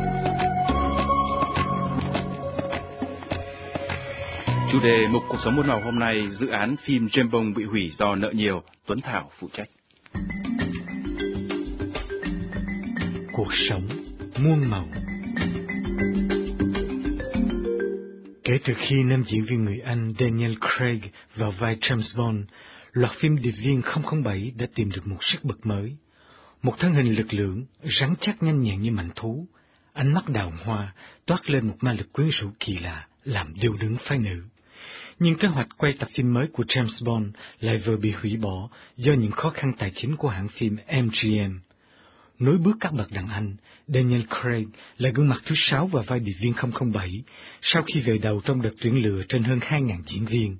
Chủ đề mục Cuộc sống muôn màu hôm nay, dự án phim James Bond bị hủy do nợ nhiều, Tuấn Thảo phụ trách. Cuộc sống muôn màu. Kể từ khi nam diễn viên người Anh Daniel Craig vào vai James Bond, loạt phim Điệp viên 007 đã tìm được một sức bật mới. Một thân hình lực lưỡng, rắn chắc nhanh nhẹn như mãnh thú, ánh mắt đào hoa toát lên một ma lực quyến rũ kỳ lạ, làm điêu đứng phái nữ. Nhưng kế hoạch quay tập phim mới của James Bond lại vừa bị hủy bỏ do những khó khăn tài chính của hãng phim MGM. Nối bước các bậc đàn anh, Daniel Craig là gương mặt thứ 6 vào vai điệp viên 007 sau khi về đầu trong đợt tuyển lựa trên hơn 2.000 diễn viên.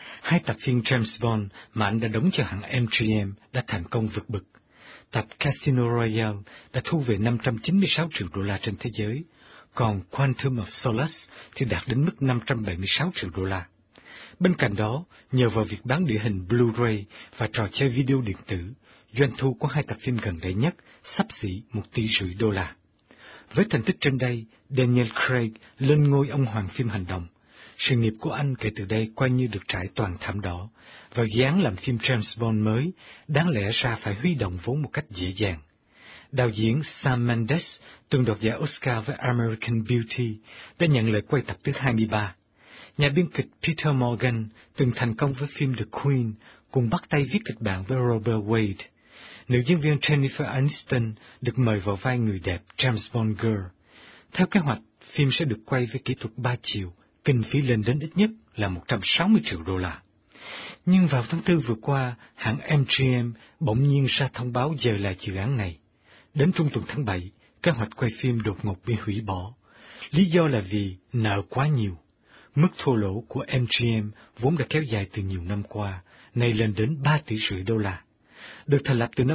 2 tập phim James Bond mà anh đã đóng cho hãng MGM đã thành công vượt bậc. Tập Casino Royale đã thu về 596 triệu đô la trên thế giới, còn Quantum of Solace thì đạt đến mức 576 triệu đô la. Bên cạnh đó, nhờ vào việc bán địa hình Blu-ray và trò chơi video điện tử, doanh thu của 2 tập phim gần đây nhất xấp xỉ 1,5 tỷ đô la. Với thành tích trên đây, Daniel Craig lên ngôi ông hoàng phim hành động. Sự nghiệp của anh kể từ đây coi như được trải toàn thảm đỏ, và dự án làm phim James Bond mới đáng lẽ ra phải huy động vốn một cách dễ dàng. Đạo diễn Sam Mendes, từng đoạt giải Oscar với American Beauty, đã nhận lời quay tập thứ 23. Nhà biên kịch Peter Morgan từng thành công với phim The Queen, cùng bắt tay viết kịch bản với Robert Wade. Nữ diễn viên Jennifer Aniston được mời vào vai người đẹp James Bond Girl. Theo kế hoạch, phim sẽ được quay với kỹ thuật 3 chiều, kinh phí lên đến ít nhất là 160 triệu đô la. Nhưng vào tháng 4 vừa qua, hãng MGM bỗng nhiên ra thông báo dời lại dự án này. Đến trung tuần tháng 7, kế hoạch quay phim đột ngột bị hủy bỏ. Lý do là vì nợ quá nhiều. Mức thua lỗ của MGM vốn đã kéo dài từ nhiều năm qua, nay lên đến 3,5 tỷ đô la. Được thành lập từ năm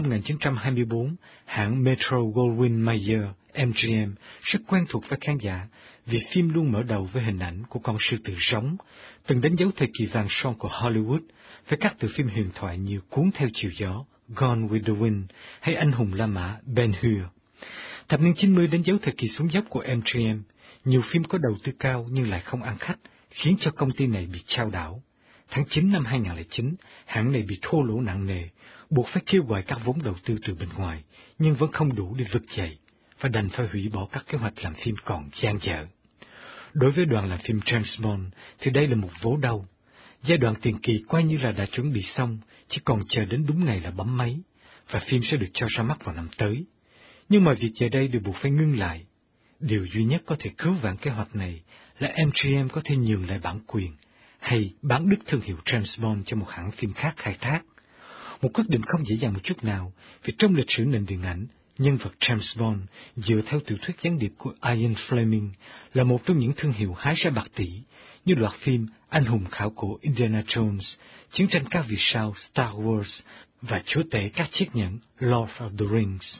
1924, hãng Metro-Goldwyn-Mayer MGM rất quen thuộc với khán giả vì phim luôn mở đầu với hình ảnh của con sư tử rống, từng đánh dấu thời kỳ vàng son của Hollywood với các tựa phim huyền thoại như Cuốn theo chiều gió, Gone with the Wind hay Anh hùng La Mã Ben-Hur. Thập niên 90 đánh dấu thời kỳ xuống dốc của MGM, nhiều phim có đầu tư cao nhưng lại không ăn khách, khiến cho công ty này bị chao đảo. Tháng 9 năm 2009, hãng này bị thua lỗ nặng nề, buộc phải kêu gọi các vốn đầu tư từ bên ngoài, nhưng vẫn không đủ để vực dậy, và đành phải hủy bỏ các kế hoạch làm phim còn dang dở. Đối với đoàn làm phim James Bond thì đây là một vố đau. Giai đoạn tiền kỳ coi như là đã chuẩn bị xong, chỉ còn chờ đến đúng ngày là bấm máy, và phim sẽ được cho ra mắt vào năm tới. Nhưng mà việc giờ đây đều buộc phải ngưng lại. Điều duy nhất có thể cứu vãn kế hoạch này là MGM có thể nhường lại bản quyền, hay bán đứt thương hiệu James Bond cho một hãng phim khác khai thác. Một quyết định không dễ dàng một chút nào, vì trong lịch sử nền điện ảnh, nhân vật James Bond dựa theo tiểu thuyết gián điệp của Ian Fleming là một trong những thương hiệu hái ra bạc tỷ, như loạt phim Anh hùng khảo cổ Indiana Jones, Chiến tranh các vì sao Star Wars và Chúa tể các chiếc nhẫn Lord of the Rings.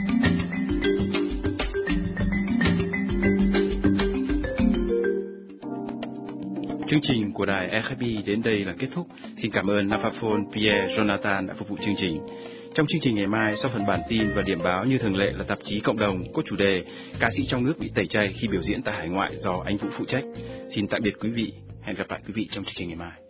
Chương trình của đài RFI đến đây là kết thúc. Xin cảm ơn Naphapol Pierre Jonathan đã phục vụ chương trình. Trong chương trình ngày mai, sau phần bản tin và điểm báo như thường lệ là tạp chí Cộng đồng có chủ đề Ca sĩ trong nước bị tẩy chay khi biểu diễn tại hải ngoại do anh Vũ phụ trách. Xin tạm biệt quý vị. Hẹn gặp lại quý vị trong chương trình ngày mai.